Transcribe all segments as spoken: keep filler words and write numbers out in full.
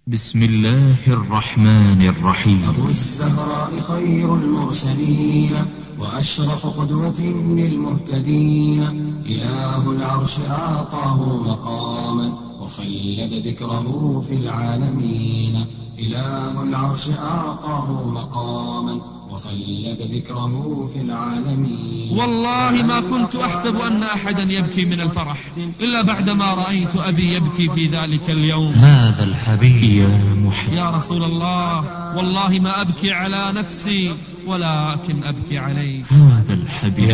بسم الله الرحمن الرحيم. أبو الزهراء خير المرسلين وأشرف قدوة للمهتدين، إله العرش أعطاه مقاما وخلد ذكره في العالمين. إله العرش أعطاه مقاما وخلد ذكره في العالمين. والله ما كنت أحسب أن أحدا يبكي من الفرح إلا بعدما رأيت أبي يبكي في ذلك اليوم. هذا الحبيب يا محمد يا رسول الله، والله ما أبكي على نفسي ولكن أبكي عليك. هذا الحبيب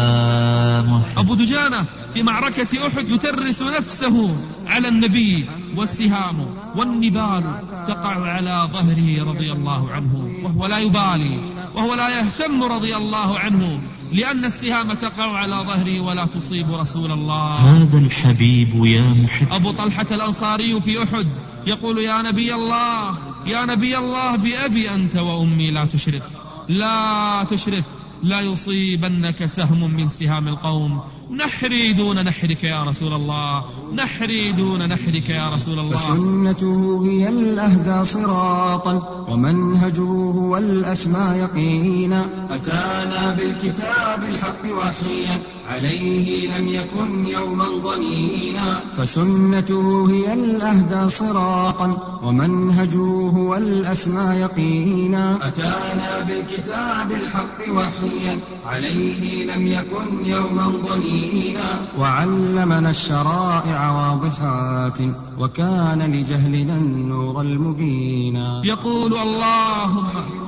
يا محمد. أبو دجانة في معركة أحد يترس نفسه على النبي، والسهام والنبال تقع على ظهره رضي الله عنه، وهو لا يبالي وهو لا يهتم رضي الله عنه، لأن السهام تقع على ظهره ولا تصيب رسول الله. هذا الحبيب يا محب. أبو طلحة الأنصاري في أحد يقول: يا نبي الله يا نبي الله، بأبي أنت وأمي لا تشرف لا تشرف لا يصيبنك سهم من سهام القوم. نحري دون نحرك يا رسول الله، نحري دون نحرك يا رسول الله. فسنته هي الأهدى صراطا ومنهجه هو الأسمى يقينا. أتانا بالكتاب الحق وحيا عليه لم يكن يوما ضنينا. فسنته هي الأهدى صراطا ومنهجه هو الأسمى يقينا. أتانا بالكتاب الحق وحيا عليه لم يكن يوما ضنينا. وعلمنا الشرائع واضحات وكان لجهلنا النور المبينا. يقول: اللهم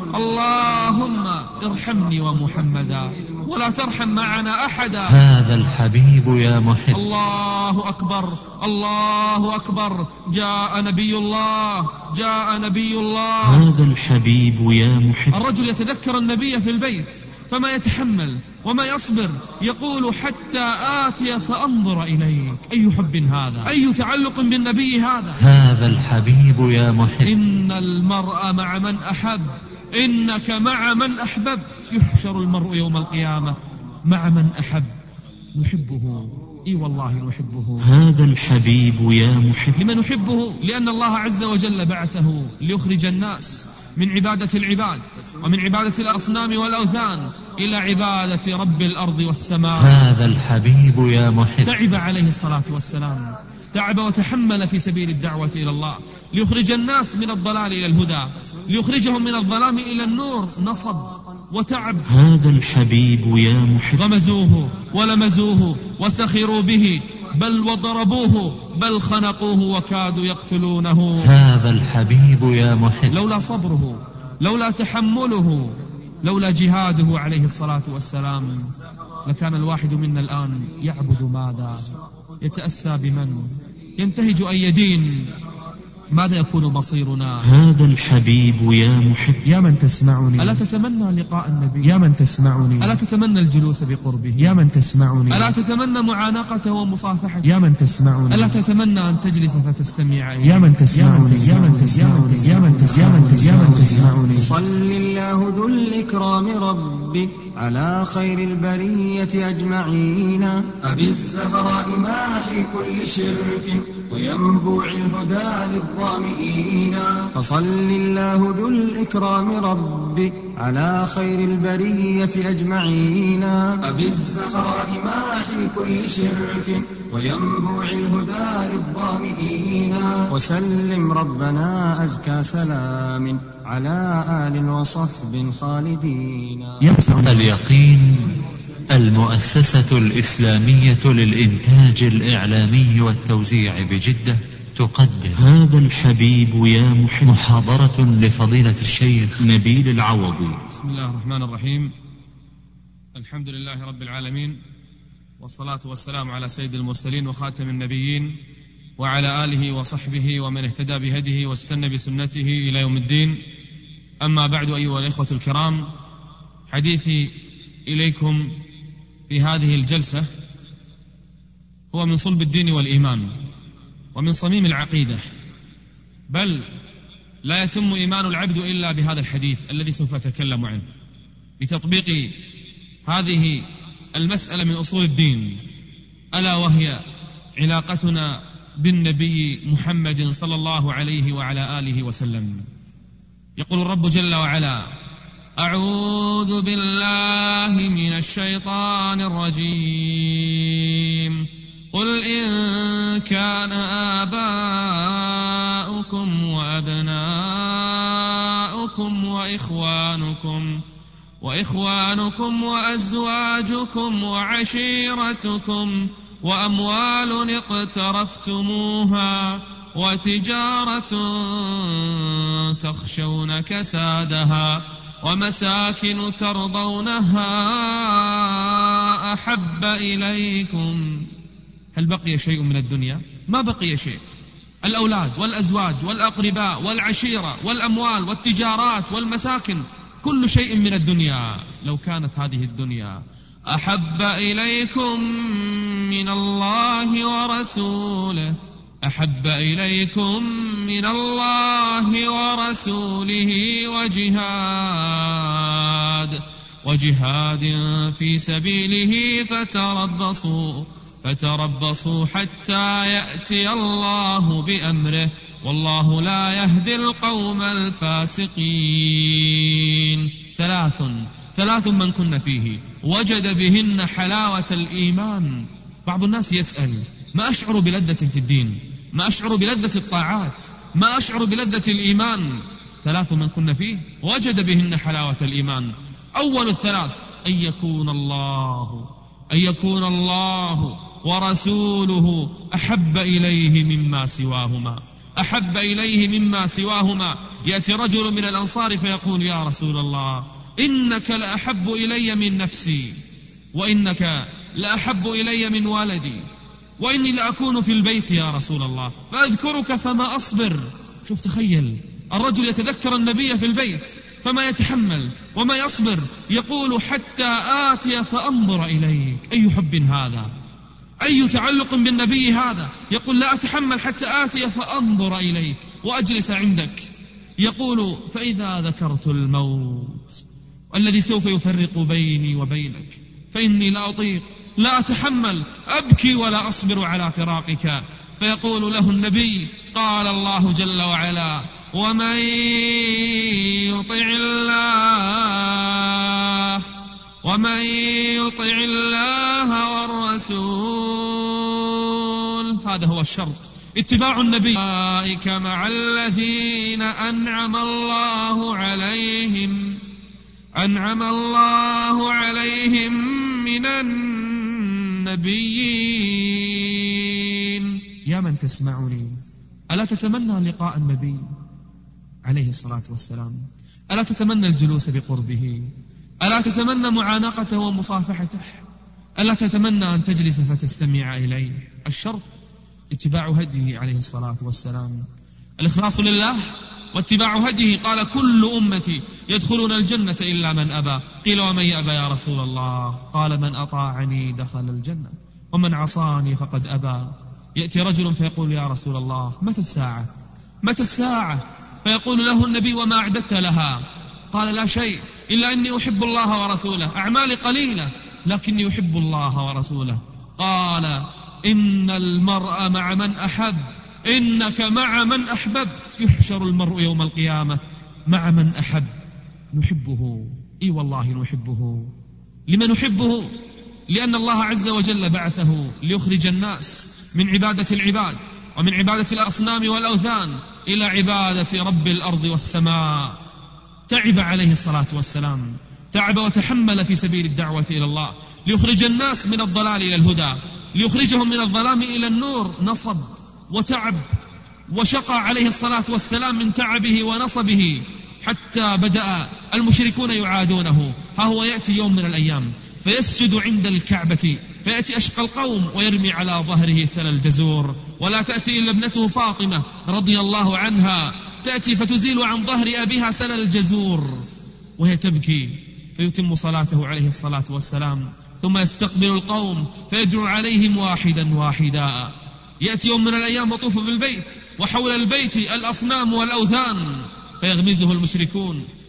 اللهم ارحمني ومحمدا ولا ترحم معنا أحدا. هذا الحبيب يا محب. الله أكبر الله أكبر، جاء نبي الله جاء نبي الله. هذا الحبيب يا محب. الرجل يتذكر النبي في البيت فما يتحمل وما يصبر، يقول: حتى آتي فأنظر إليك. أي حب هذا، أي تعلق بالنبي هذا. هذا الحبيب يا محب. إن المرء مع من أحب، إنك مع من أحببت. يحشر المرء يوم القيامة مع من أحب. نحبه، إي والله نحبه. هذا الحبيب يا محب. لمن نحبه؟ لأن الله عز وجل بعثه ليخرج الناس من عبادة العباد ومن عبادة الأصنام والأوثان إلى عبادة رب الأرض والسماء. هذا الحبيب يا محب. تعب عليه الصلاة والسلام، تعب وتحمل في سبيل الدعوة إلى الله ليخرج الناس من الضلال إلى الهدى، ليخرجهم من الظلام إلى النور. نصب وتعب. هذا الحبيب يا محب. غمزوه ولمزوه وسخروا به، بل وضربوه بل خنقوه وكادوا يقتلونه. هذا الحبيب يا محب. لولا صبره، لولا تحمله، لولا جهاده عليه الصلاة والسلام، لكان الواحد منا الآن يعبد ماذا؟ يتأسى بمن؟ ينتهج أي دين؟ ماذا يكون مصيرنا؟ هذا الحبيب يا محب. يا من تسمعني، ألا تتمنى لقاء النبي؟ يا من تسمعني، ألا تتمنى الجلوس بقربه؟ يا من تسمعني، ألا تتمنى معانقته ومصافحته؟ يا من تسمعني، ألا تتمنى أن تجلس فتستمع إليه؟ يا من تسمعني يا من تسمعني يا من تسمعني يا من تسمعني. صل الله ذو الإكرام ربي على خير البرية أجمعين. أبي الزهراء ماحي كل شرك وينبوع الهدى للظامئين. فصل الله ذو الإكرام ربي على خير البرية أجمعين. أبي الزهراء ماحي كل شرك وينبوع الهدى للظامئين. وسلم ربنا أزكى سلام على آل وصحب خالدين. اليقين المؤسسة الإسلامية للإنتاج الإعلامي والتوزيع بجدة تقدم هذا الحبيب يا محب، محاضرة لفضيلة الشيخ نبيل العوضي. بسم الله الرحمن الرحيم. الحمد لله رب العالمين، والصلاة والسلام على سيد المرسلين وخاتم النبيين وعلى آله وصحبه ومن اهتدى بهديه واستنى بسنته إلى يوم الدين. أما بعد، أيها الإخوة الكرام، حديثي إليكم في هذه الجلسة هو من صلب الدين والإيمان ومن صميم العقيدة، بل لا يتم إيمان العبد إلا بهذا الحديث الذي سوف أتكلم عنه، بتطبيق هذه المسألة من أصول الدين، ألا وهي علاقتنا بالنبي محمد صلى الله عليه وعلى آله وسلم. يقول الرب جل وعلا: أعوذ بالله من الشيطان الرجيم. قل إن كان آباؤكم وأبناؤكم وإخوانكم وإخوانكم وأزواجكم وعشيرتكم وأموال اقترفتموها وتجارة تخشون كسادها ومساكن ترضونها أحب إليكم. هل بقي شيء من الدنيا؟ ما بقي شيء. الأولاد والأزواج والأقرباء والعشيرة والأموال والتجارات والمساكن، كل شيء من الدنيا لو كانت هذه الدنيا أحب إليكم من الله ورسوله أحب إليكم من الله ورسوله وجهاد وجهاد في سبيله فتربصوا فتربصوا حتى يأتي الله بأمره والله لا يهدي القوم الفاسقين. ثلاث ثلاث من كن فيه وجد بهن حلاوة الإيمان. بعض الناس يسأل: ما أشعر بلذة في الدين، ما أشعر بلذة الطاعات، ما أشعر بلذة الإيمان. ثلاث من كن فيه وجد بهن حلاوة الإيمان. أول الثلاث أن يكون الله أن يكون الله ورسوله أحب إليه مما سواهما أحب إليه مما سواهما. يأتي رجل من الأنصار فيقول: يا رسول الله، إنك لأحب إلي من نفسي، وإنك لأحب إلي من والدي، وإني لأكون في البيت يا رسول الله فأذكرك فما أصبر. شوف، تخيل الرجل يتذكر النبي في البيت فما يتحمل وما يصبر، يقول: حتى آتي فأنظر إليك. أي حب هذا، أي تعلق بالنبي هذا. يقول: لا أتحمل حتى آتي فأنظر إليك وأجلس عندك. يقول: فإذا ذكرت الموت الذي سوف يفرق بيني وبينك فإني لا أطيق، لا أتحمل، أبكي ولا أصبر على فراقك. فيقول له النبي: قال الله جل وعلا: ومن يطع الله ومن يطع الله والرسول. هذا هو الشرط، اتباع النبي. أولئك مع الذين أنعم الله عليهم أنعم الله عليهم من النبيين. يا من تسمعني، ألا تتمنى لقاء النبي عليه الصلاة والسلام؟ ألا تتمنى الجلوس بقربه؟ ألا تتمنى معانقته ومصافحته؟ ألا تتمنى أن تجلس فتستمع إليه؟ الشرط اتباع هديه عليه الصلاة والسلام، الإخلاص لله واتباع هديه. قال: كل أمتي يدخلون الجنة إلا من أبى. قيل: ومن يأبى يا رسول الله؟ قال: من أطاعني دخل الجنة ومن عصاني فقد أبى. يأتي رجل فيقول: يا رسول الله، متى الساعة متى الساعة؟ فيقول له النبي: وما أعددت لها؟ قال: لا شيء إلا أني أحب الله ورسوله، أعمالي قليلة لكني أحب الله ورسوله. قال: إن المرء مع من أحب، إنك مع من أحببت. يحشر المرء يوم القيامة مع من أحب. نحبه، إي والله نحبه. لمن نحبه؟ لأن الله عز وجل بعثه ليخرج الناس من عبادة العباد ومن عبادة الأصنام والأوثان إلى عبادة رب الأرض والسماء. تعب عليه الصلاة والسلام، تعب وتحمل في سبيل الدعوة إلى الله ليخرج الناس من الضلال إلى الهدى، ليخرجهم من الظلام إلى النور. نصب وتعب وشقى عليه الصلاة والسلام من تعبه ونصبه حتى بدأ المشركون يعادونه. ها هو يأتي يوم من الأيام فيسجد عند الكعبة، فيأتي أشقى القوم ويرمي على ظهره سل الجزور. ولا تأتي إلا ابنته فاطمة رضي الله عنها، تأتي فتزيل عن ظهر أبيها سل الجزور وهي تبكي، فيتم صلاته عليه الصلاة والسلام، ثم يستقبل القوم فيدعو عليهم واحدا واحدا. يأتي يوم من الأيام وطوف بالبيت وحول البيت الأصنام والأوثان، فيغمزه المشركون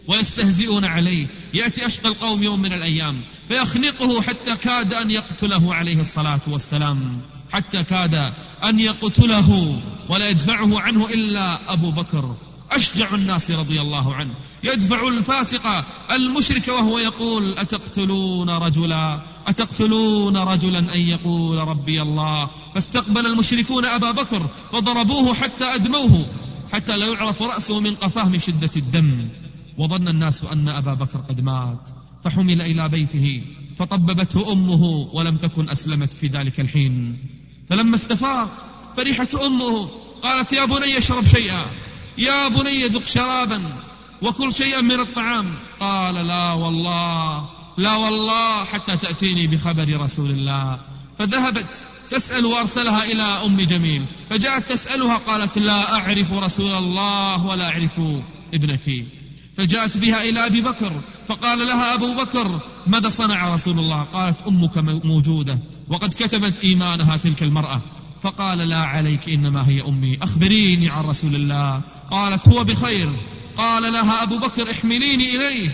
ويستهزئون عليه. يأتي أشقى القوم يوم من الأيام فيخنقه حتى كاد أن يقتله عليه الصلاة والسلام، حتى كاد أن يقتله، ولا يدفعه عنه إلا أبو بكر أشجع الناس رضي الله عنه، يدفع الفاسق المشرك وهو يقول أتقتلون رجلا أتقتلون رجلا أن يقول ربي الله. فاستقبل المشركون أبا بكر فضربوه حتى أدموه، حتى لا يعرف رأسه من قفاه من شدة الدم، وظن الناس أن أبا بكر قد مات، فحمل إلى بيته فطببته أمه ولم تكن أسلمت في ذلك الحين. فلما استفاق فرحت أمه قالت يا بني اشرب شيئا، يا بني ذق شرابا وكل شيئا من الطعام. قال لا والله لا والله حتى تأتيني بخبر رسول الله. فذهبت تسأل وأرسلها إلى أم جميل، فجاءت تسألها قالت لا أعرف رسول الله ولا أعرف ابنك. فجاءت بها إلى أبي بكر فقال لها أبو بكر ماذا صنع رسول الله؟ قالت أمك موجودة وقد كتبت إيمانها تلك المرأة. فقال لا عليك إنما هي أمي، أخبريني عن رسول الله. قالت هو بخير. قال لها أبو بكر احمليني إليه.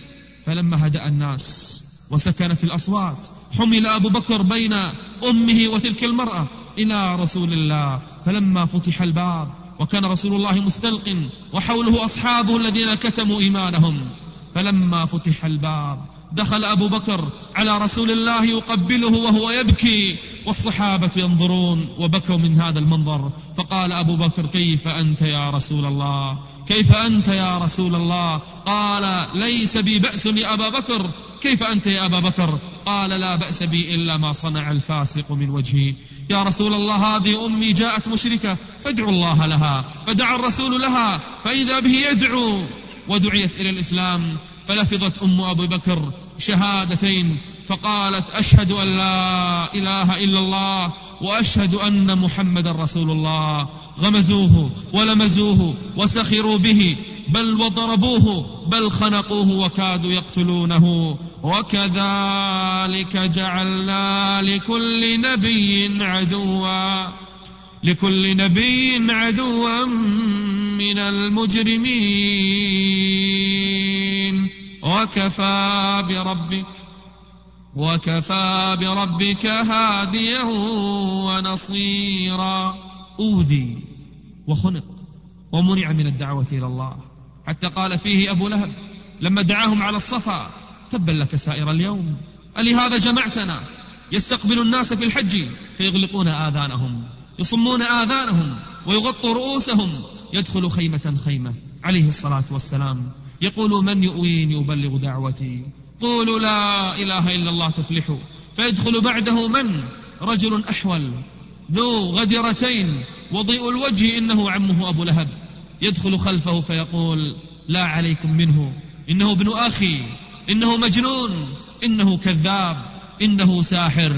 فلما هدأ الناس وسكنت الأصوات حمل أبو بكر بين أمه وتلك المرأة إلى رسول الله. فلما فتح الباب وكان رسول الله مستلق وحوله أصحابه الذين كتموا إيمانهم، فلما فتح الباب دخل أبو بكر على رسول الله يقبله وهو يبكي، والصحابة ينظرون وبكوا من هذا المنظر. فقال أبو بكر كيف أنت يا رسول الله؟ كيف أنت يا رسول الله؟ قال ليس بي بأس يا أبا بكر. كيف أنت يا أبا بكر؟ قال لا بأس بي إلا ما صنع الفاسق من وجهي. يا رسول الله هذه أمي جاءت مشركة فادعوا الله لها. فدعا الرسول لها فإذا به يدعو، ودعيت إلى الإسلام. فلفظت أم أبي بكر شهادتين فقالت أشهد أن لا إله إلا الله وأشهد أن محمد رسول الله. غمزوه ولمزوه وسخروا به بل وضربوه بل خنقوه وكادوا يقتلونه. وكذلك جعلنا لكل نبي عدوا لكل نبي عدوا من المجرمين وكفى بربك وكفى بربك هاديا ونصيرا. أوذي وخنق ومنع من الدعوة إلى الله، حتى قال فيه أبو لهب لما دعاهم على الصفا تبا لك سائر اليوم ألهذا جمعتنا. يستقبل الناس في الحج فيغلقون آذانهم، يصمون آذانهم ويغطوا رؤوسهم. يدخل خيمة خيمة عليه الصلاة والسلام يقول من يؤويني يبلغ دعوتي؟ قولوا لا إله إلا الله تفلحوا. فيدخل بعده من؟ رجل أحول ذو غدرتين وضيء الوجه إنه عمه أبو لهب. يدخل خلفه فيقول لا عليكم منه، إنه ابن أخي، إنه مجنون، إنه كذاب، إنه ساحر.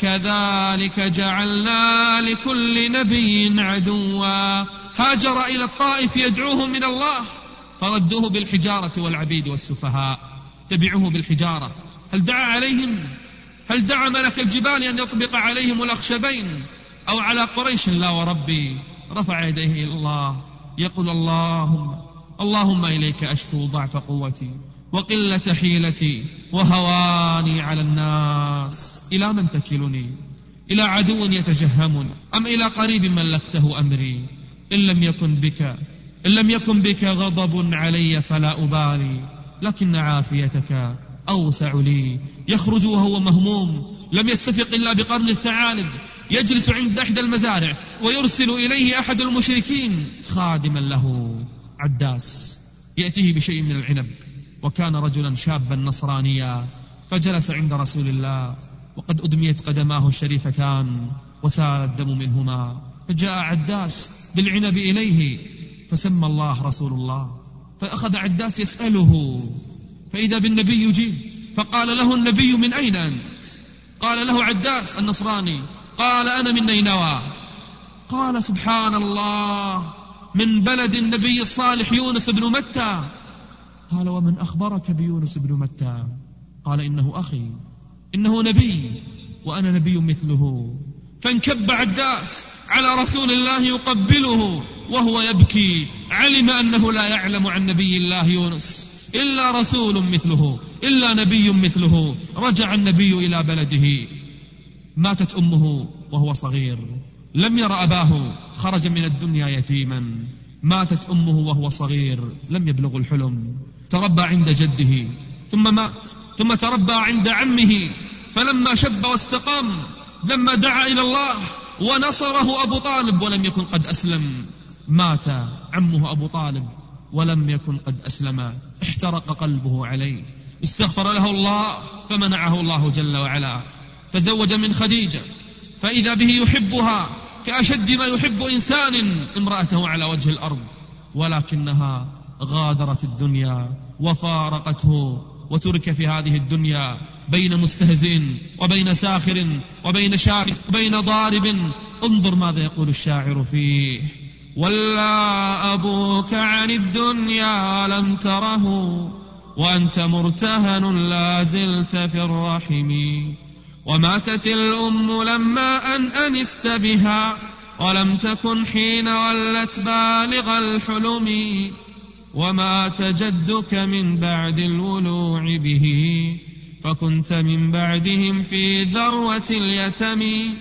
وكذلك جعلنا لكل نبي عدوا. هاجر إلى الطائف يدعوهم من الله فردوه بالحجارة والعبيد والسفهاء. تبعوه بالحجارة. هل دعا عليهم؟ هل دعا ملك الجبال أن يطبق عليهم الأخشبين أو على قريش؟ لا وربي. رفع يديه إلى الله يقول اللهم اللهم إليك أشكو ضعف قوتي وقلة حيلتي وهواني على الناس. إلى من تكلني؟ إلى عدو يتجهمني أم إلى قريب ملكته أمري؟ إن لم يكن بك إن لم يكن بك غضب علي فلا أبالي، لكن عافيتك أوسع لي. يخرج وهو مهموم لم يستفق إلا بقرن الثعالب، يجلس عند إحدى المزارع ويرسل إليه أحد المشركين خادما له عداس يأتيه بشيء من العنب، وكان رجلا شابا نصرانيا. فجلس عند رسول الله وقد أدميت قدماه الشريفتان وسال الدم منهما. فجاء عداس بالعنب إليه فسمى الله رسول الله، فأخذ عداس يسأله فإذا بالنبي يجيب. فقال له النبي من أين أنت؟ قال له عداس النصراني قال أنا من نينوى. قال سبحان الله، من بلد النبي الصالح يونس بن متى. قال ومن أخبرك بيونس بن متى؟ قال إنه أخي، إنه نبي وأنا نبي مثله. فانكب عداس على رسول الله يقبله وهو يبكي، علم أنه لا يعلم عن نبي الله يونس إلا رسول مثله، إلا نبي مثله. رجع النبي إلى بلده، ماتت أمه وهو صغير، لم ير أباه، خرج من الدنيا يتيما. ماتت أمه وهو صغير، لم يبلغ الحلم. تربى عند جده ثم مات، ثم تربى عند عمه، فلما شب واستقام، لما دعا إلى الله ونصره أبو طالب ولم يكن قد أسلم، مات عمه أبو طالب ولم يكن قد أسلم، احترق قلبه عليه. استغفر له الله فمنعه الله جل وعلا. تزوج من خديجة فإذا به يحبها كأشد ما يحب إنسان امرأته على وجه الأرض، ولكنها غادرت الدنيا وفارقته، وترك في هذه الدنيا بين مستهزئ وبين ساخر وبين شاكر وبين ضارب. انظر ماذا يقول الشاعر فيه: ولا أبوك عن الدنيا لم تره، وأنت مرتهن لا زلت في الرحم، وماتت الأم لما أن أنست بها، ولم تكن حين ولت بالغ الحلم، ومات جدك من بعد الولوع به، فكنت من بعدهم في ذروة اليتم،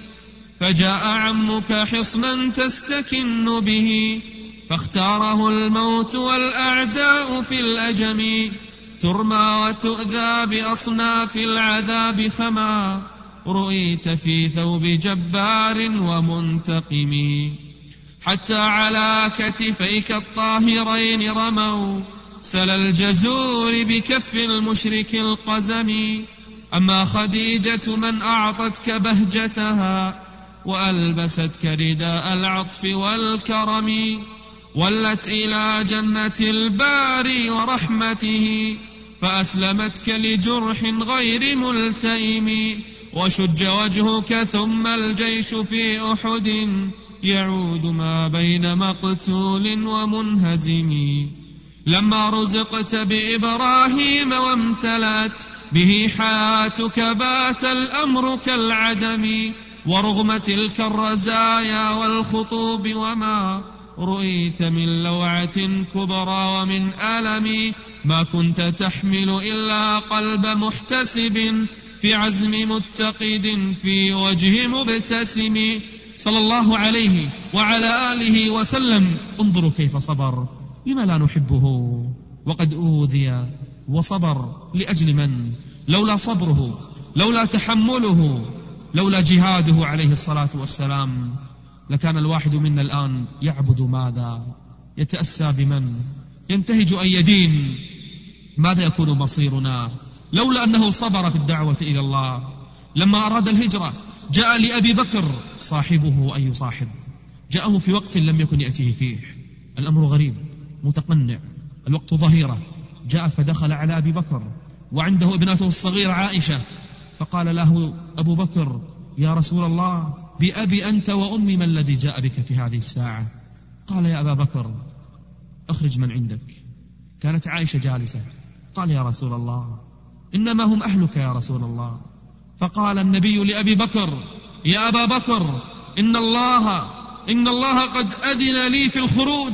فجاء عمك حصنا تستكن به، فاختاره الموت والأعداء في الأجم، ترمى وتؤذى بأصناف العذاب، فما رؤيت في ثوب جبار ومنتقم، حتى على كتفيك الطاهرين رموا سل الجزور بكف المشرك القزم. أما خديجة من أعطتك بهجتها، وألبستك رداء العطف والكرم، ولت إلى جنة الباري ورحمته، فأسلمتك لجرح غير ملتئم، وشج وجهك ثم الجيش في أحد، يعود ما بين مقتول ومنهزم. لما رزقت بإبراهيم وامتلأت به حياتك، بات الأمر كالعدم، ورغم تلك الرزايا والخطوب، وما رؤيت من لوعة كبرى ومن ألم، ما كنت تحمل إلا قلب محتسب، في عزم متقد في وجه مبتسم، صلى الله عليه وعلى آله وسلم. انظروا كيف صبر، لما لا نحبه وقد أوذي وصبر لأجل من؟ لولا صبره، لولا تحمله، لولا جهاده عليه الصلاة والسلام، لكان الواحد منا الآن يعبد ماذا؟ يتأسى بمن؟ ينتهج أي دين؟ ماذا يكون مصيرنا لولا أنه صبر في الدعوة إلى الله؟ لما أراد الهجرة جاء لأبي بكر صاحبه، أي صاحب، جاءه في وقت لم يكن يأتيه فيه، الأمر غريب متقنع، الوقت ظهيرة، جاء فدخل على أبي بكر وعنده ابنته الصغيرة عائشة، فقال له أبو بكر: يا رسول الله، بأبي أنت وأمي، ما الذي جاء بك في هذه الساعة؟ قال: يا أبا بكر أخرج من عندك. كانت عائشة جالسة، قال: يا رسول الله، إنما هم أهلك يا رسول الله. فقال النبي لأبي بكر: يا أبا بكر، إن الله إن الله قد أذن لي في الخروج.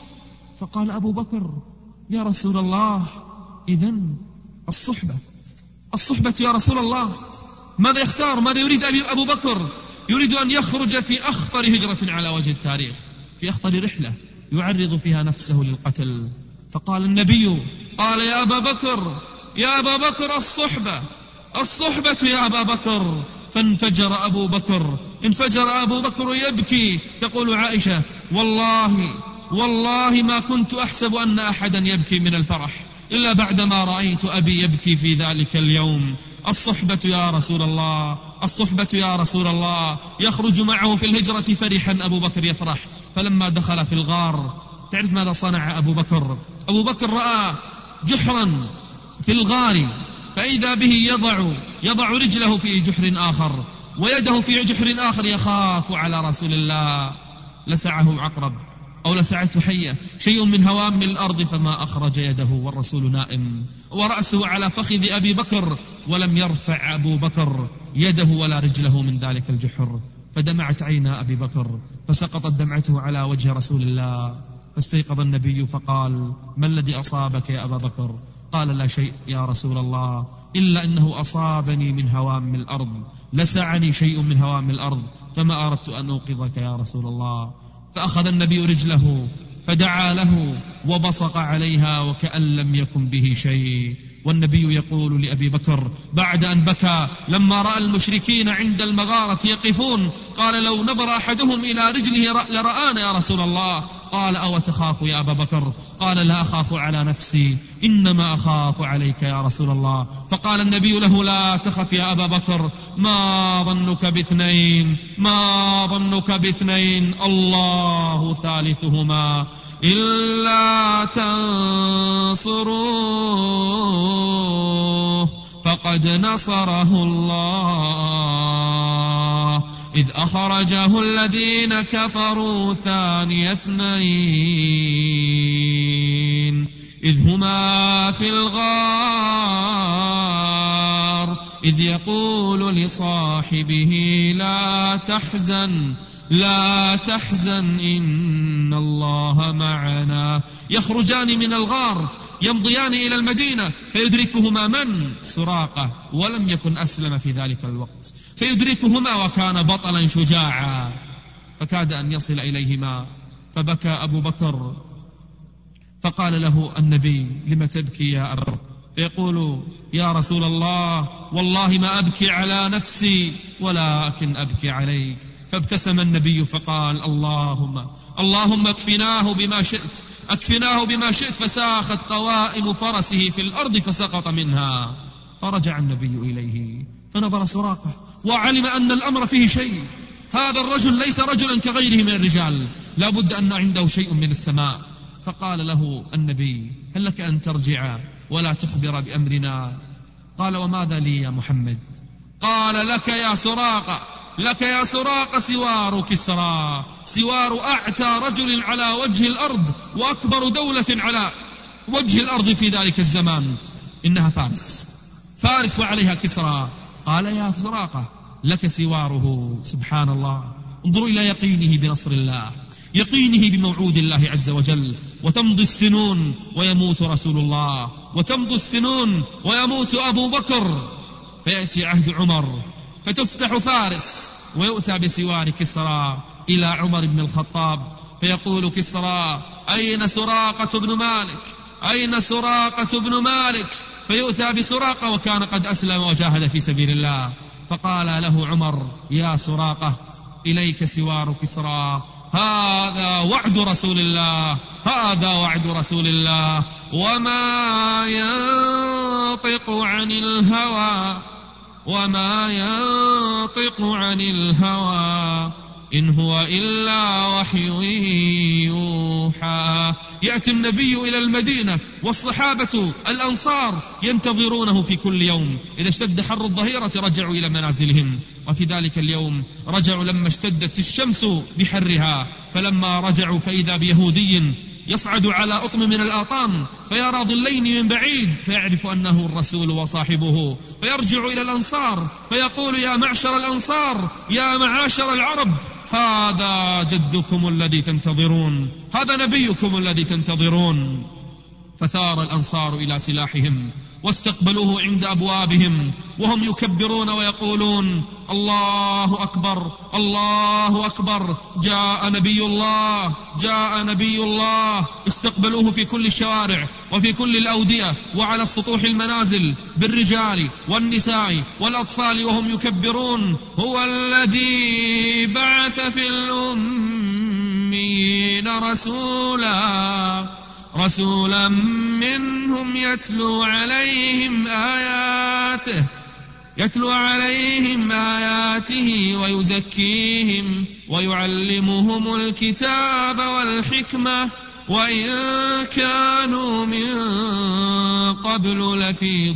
فقال أبو بكر: يا رسول الله، إذن الصحبة الصحبة يا رسول الله. ماذا يختار؟ ماذا يريد أبو بكر؟ يريد أن يخرج في أخطر هجرة على وجه التاريخ، في أخطر رحلة يعرض فيها نفسه للقتل. فقال النبي، قال: يا أبا بكر يا أبا بكر الصحبة الصحبة يا أبا بكر. فانفجر أبو بكر انفجر أبو بكر يبكي. تقول عائشة: والله والله ما كنت أحسب أن أحدا يبكي من الفرح إلا بعدما رأيت أبي يبكي في ذلك اليوم. الصحبة يا رسول الله الصحبة يا رسول الله. يخرج معه في الهجرة فرحا، أبو بكر يفرح. فلما دخل في الغار، تعرف ماذا صنع أبو بكر؟ أبو بكر رأى جحرا في الغار، فإذا به يضع يضع رجله في جحر آخر ويده في جحر آخر، يخاف على رسول الله. لسعه عقرب أو لسعته حية، شيء من هوام الأرض، فما أخرج يده والرسول نائم ورأسه على فخذ أبي بكر، ولم يرفع أبو بكر يده ولا رجله من ذلك الجحر. فدمعت عينا أبي بكر فسقطت دمعته على وجه رسول الله، فاستيقظ النبي فقال: ما الذي أصابك يا أبا بكر؟ قال: لا شيء يا رسول الله، إلا أنه أصابني من هوام الأرض، لسعني شيء من هوام الأرض، فما أردت أن أوقظك يا رسول الله. فأخذ النبي رجله فدعا له وبصق عليها وكأن لم يكن به شيء. والنبي يقول لأبي بكر بعد أن بكى لما رأى المشركين عند المغارة يقفون، قال: لو نظر أحدهم إلى رجله لرآنا يا رسول الله. قال: أو تخاف يا أبا بكر؟ قال: لا أخاف على نفسي، إنما أخاف عليك يا رسول الله. فقال النبي له: لا تخف يا أبا بكر، ما ظنك باثنين ما ظنك باثنين الله ثالثهما إلا تنصروه فقد نصره الله إذ أخرجه الذين كفروا ثاني اثنين إذ هما في الغار إذ يقول لصاحبه لا تحزن لا تحزن إن الله معنا. يخرجان من الغار يمضيان إلى المدينة فيدركهما من؟ سراقة، ولم يكن أسلم في ذلك الوقت، فيدركهما وكان بطلا شجاعا، فكاد أن يصل إليهما، فبكى أبو بكر فقال له النبي: لم تبكي يا أبا بكر؟ فيقول: يا رسول الله والله ما أبكي على نفسي ولكن أبكي عليك. فابتسم النبي فقال: اللهم اللهم اكفناه بما شئت اكفناه بما شئت فساخت قوائم فرسه في الأرض فسقط منها. فرجع النبي إليه فنظر سراقة وعلم أن الأمر فيه شيء، هذا الرجل ليس رجلا كغيره من الرجال، لا بد أن عنده شيء من السماء. فقال له النبي: هل لك أن ترجع ولا تخبر بأمرنا؟ قال: وماذا لي يا محمد؟ قال: لك يا سراقة لك يا سراقة سوار كسرى، سوار أعتى رجل على وجه الأرض وأكبر دولة على وجه الأرض في ذلك الزمان، إنها فارس فارس وعليها كسرى. قال: يا سراقة لك سواره. سبحان الله، انظروا إلى يقينه بنصر الله، يقينه بموعود الله عز وجل. وتمضي السنون ويموت رسول الله، وتمضي السنون ويموت أبو بكر، فيأتي عهد عمر فتفتح فارس ويؤتى بسوار كسرى إلى عمر بن الخطاب، فيقول كسرى: أين سراقة بن مالك أين سراقة بن مالك؟ فيؤتى بسراقة وكان قد أسلم وجاهد في سبيل الله. فقال له عمر: يا سراقة إليك سوار كسرى، هذا وعد رسول الله هذا وعد رسول الله وما ينطق عن الهوى وما ينطق عن الهوى إن هو إلا وحي يوحى. يأتي النبي إلى المدينة والصحابة الأنصار ينتظرونه في كل يوم، إذا اشتد حر الظهيرة رجعوا إلى منازلهم، وفي ذلك اليوم رجعوا لما اشتدت الشمس بحرها، فلما رجعوا فإذا بيهودي يصعد على أطم من الآطام فيرى ظلين من بعيد فيعرف أنه الرسول وصاحبه، فيرجع إلى الأنصار فيقول: يا معشر الأنصار يا معاشر العرب، هذا جدكم الذي تنتظرون، هذا نبيكم الذي تنتظرون. فثار الأنصار إلى سلاحهم واستقبلوه عند أبوابهم وهم يكبرون ويقولون: الله أكبر الله أكبر، جاء نبي الله جاء نبي الله. استقبلوه في كل الشوارع وفي كل الأودية وعلى السطوح المنازل بالرجال والنساء والأطفال وهم يكبرون: هو الذي بعث في الأميين رسولا رسولا منهم يتلو عليهم آياته يتلو عليهم آياته ويزكيهم ويعلمهم الكتاب والحكمة وإن كانوا من قبل لفي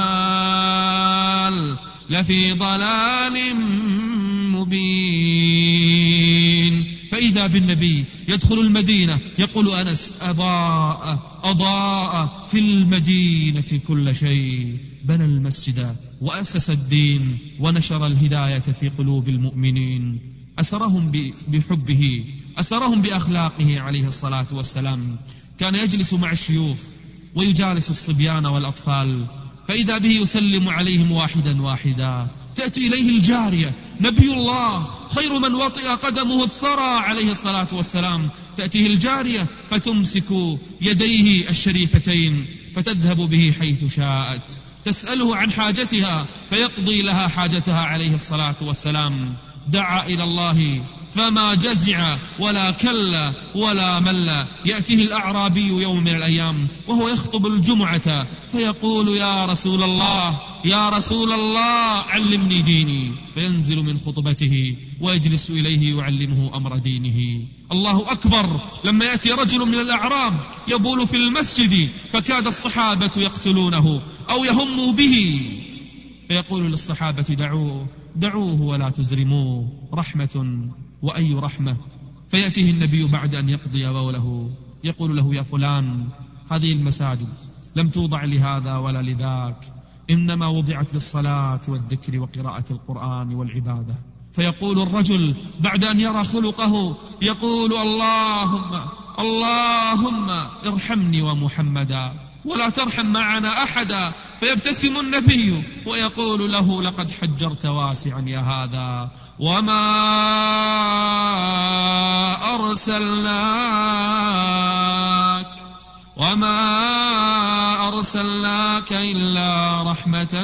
ضلال لفي ضلال مبين. فإذا بالنبي يدخل المدينة يقول أنس: أضاء أضاء في المدينة كل شيء، بنى المسجد وأسس الدين ونشر الهداية في قلوب المؤمنين. أسرهم بحبه، أسرهم بأخلاقه عليه الصلاة والسلام. كان يجلس مع الشيوخ ويجالس الصبيان والأطفال، فإذا به يسلم عليهم واحدا واحدا. تأتي إليه الجارية، نبي الله خير من وطئ قدمه الثرى عليه الصلاة والسلام، تأتيه الجارية فتمسك يديه الشريفتين فتذهب به حيث شاءت، تسأله عن حاجتها فيقضي لها حاجتها عليه الصلاة والسلام. دعا إلى الله فما جزع ولا كلا ولا مل. يأتيه الأعرابي يوم من الأيام وهو يخطب الجمعة فيقول يا رسول الله يا رسول الله علمني ديني، فينزل من خطبته ويجلس إليه يعلمه أمر دينه. الله أكبر. لما يأتي رجل من الأعراب يبول في المسجد فكاد الصحابة يقتلونه أو يهموا به، فيقول للصحابة دعوه دعوه ولا تزرموه، رحمة وأي رحمة. فيأتيه النبي بعد أن يقضي بوله يقول له يا فلان هذه المساجد لم توضع لهذا ولا لذاك، إنما وضعت للصلاة والذكر وقراءة القرآن والعبادة. فيقول الرجل بعد أن يرى خلقه يقول اللهم اللهم ارحمني ومحمدا ولا ترحم معنا أحدا. فيبتسم النبي ويقول له لقد حجرت واسعا يا هذا، وما أرسلناك وما أرسلناك إلا رحمة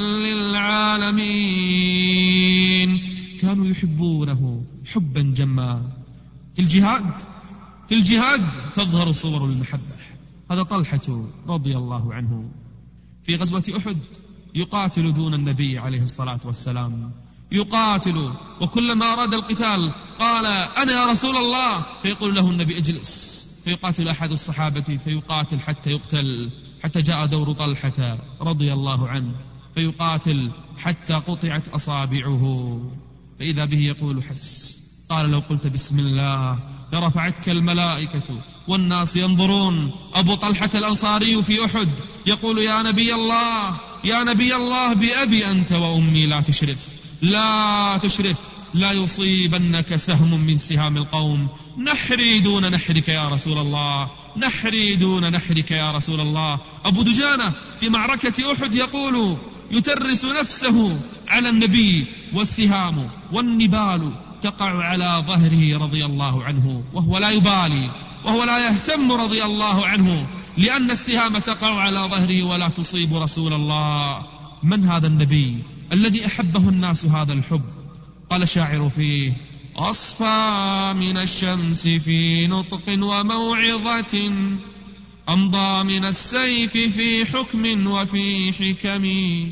للعالمين. كانوا يحبونه حبا جما. في الجهاد في الجهاد تظهر صور المحبة. هذا طلحة رضي الله عنه في غزوة أحد يقاتل دون النبي عليه الصلاة والسلام، يقاتل وكلما أراد القتال قال أنا يا رسول الله، فيقول له النبي اجلس، فيقاتل أحد الصحابة فيقاتل حتى يقتل، حتى جاء دور طلحة رضي الله عنه فيقاتل حتى قطعت أصابعه، فإذا به يقول حس. قال لو قلت بسم الله لرفعتك الملائكة والناس ينظرون. أبو طلحة الأنصاري في أحد يقول يا نبي الله يا نبي الله بأبي أنت وأمي لا تشرف لا تشرف لا يصيبنك سهم من سهام القوم، نحري دون نحرك يا رسول الله نحري دون نحرك يا رسول الله. أبو دجانة في معركة أحد يقول يترس نفسه على النبي والسهام والنبال تقع على ظهره رضي الله عنه وهو لا يبالي وهو لا يهتم رضي الله عنه، لأن السهام تقع على ظهره ولا تصيب رسول الله. من هذا النبي الذي أحبه الناس هذا الحب؟ قال شاعر فيه أصفى من الشمس في نطق وموعظة، أمضى من السيف في حكم وفي حكم،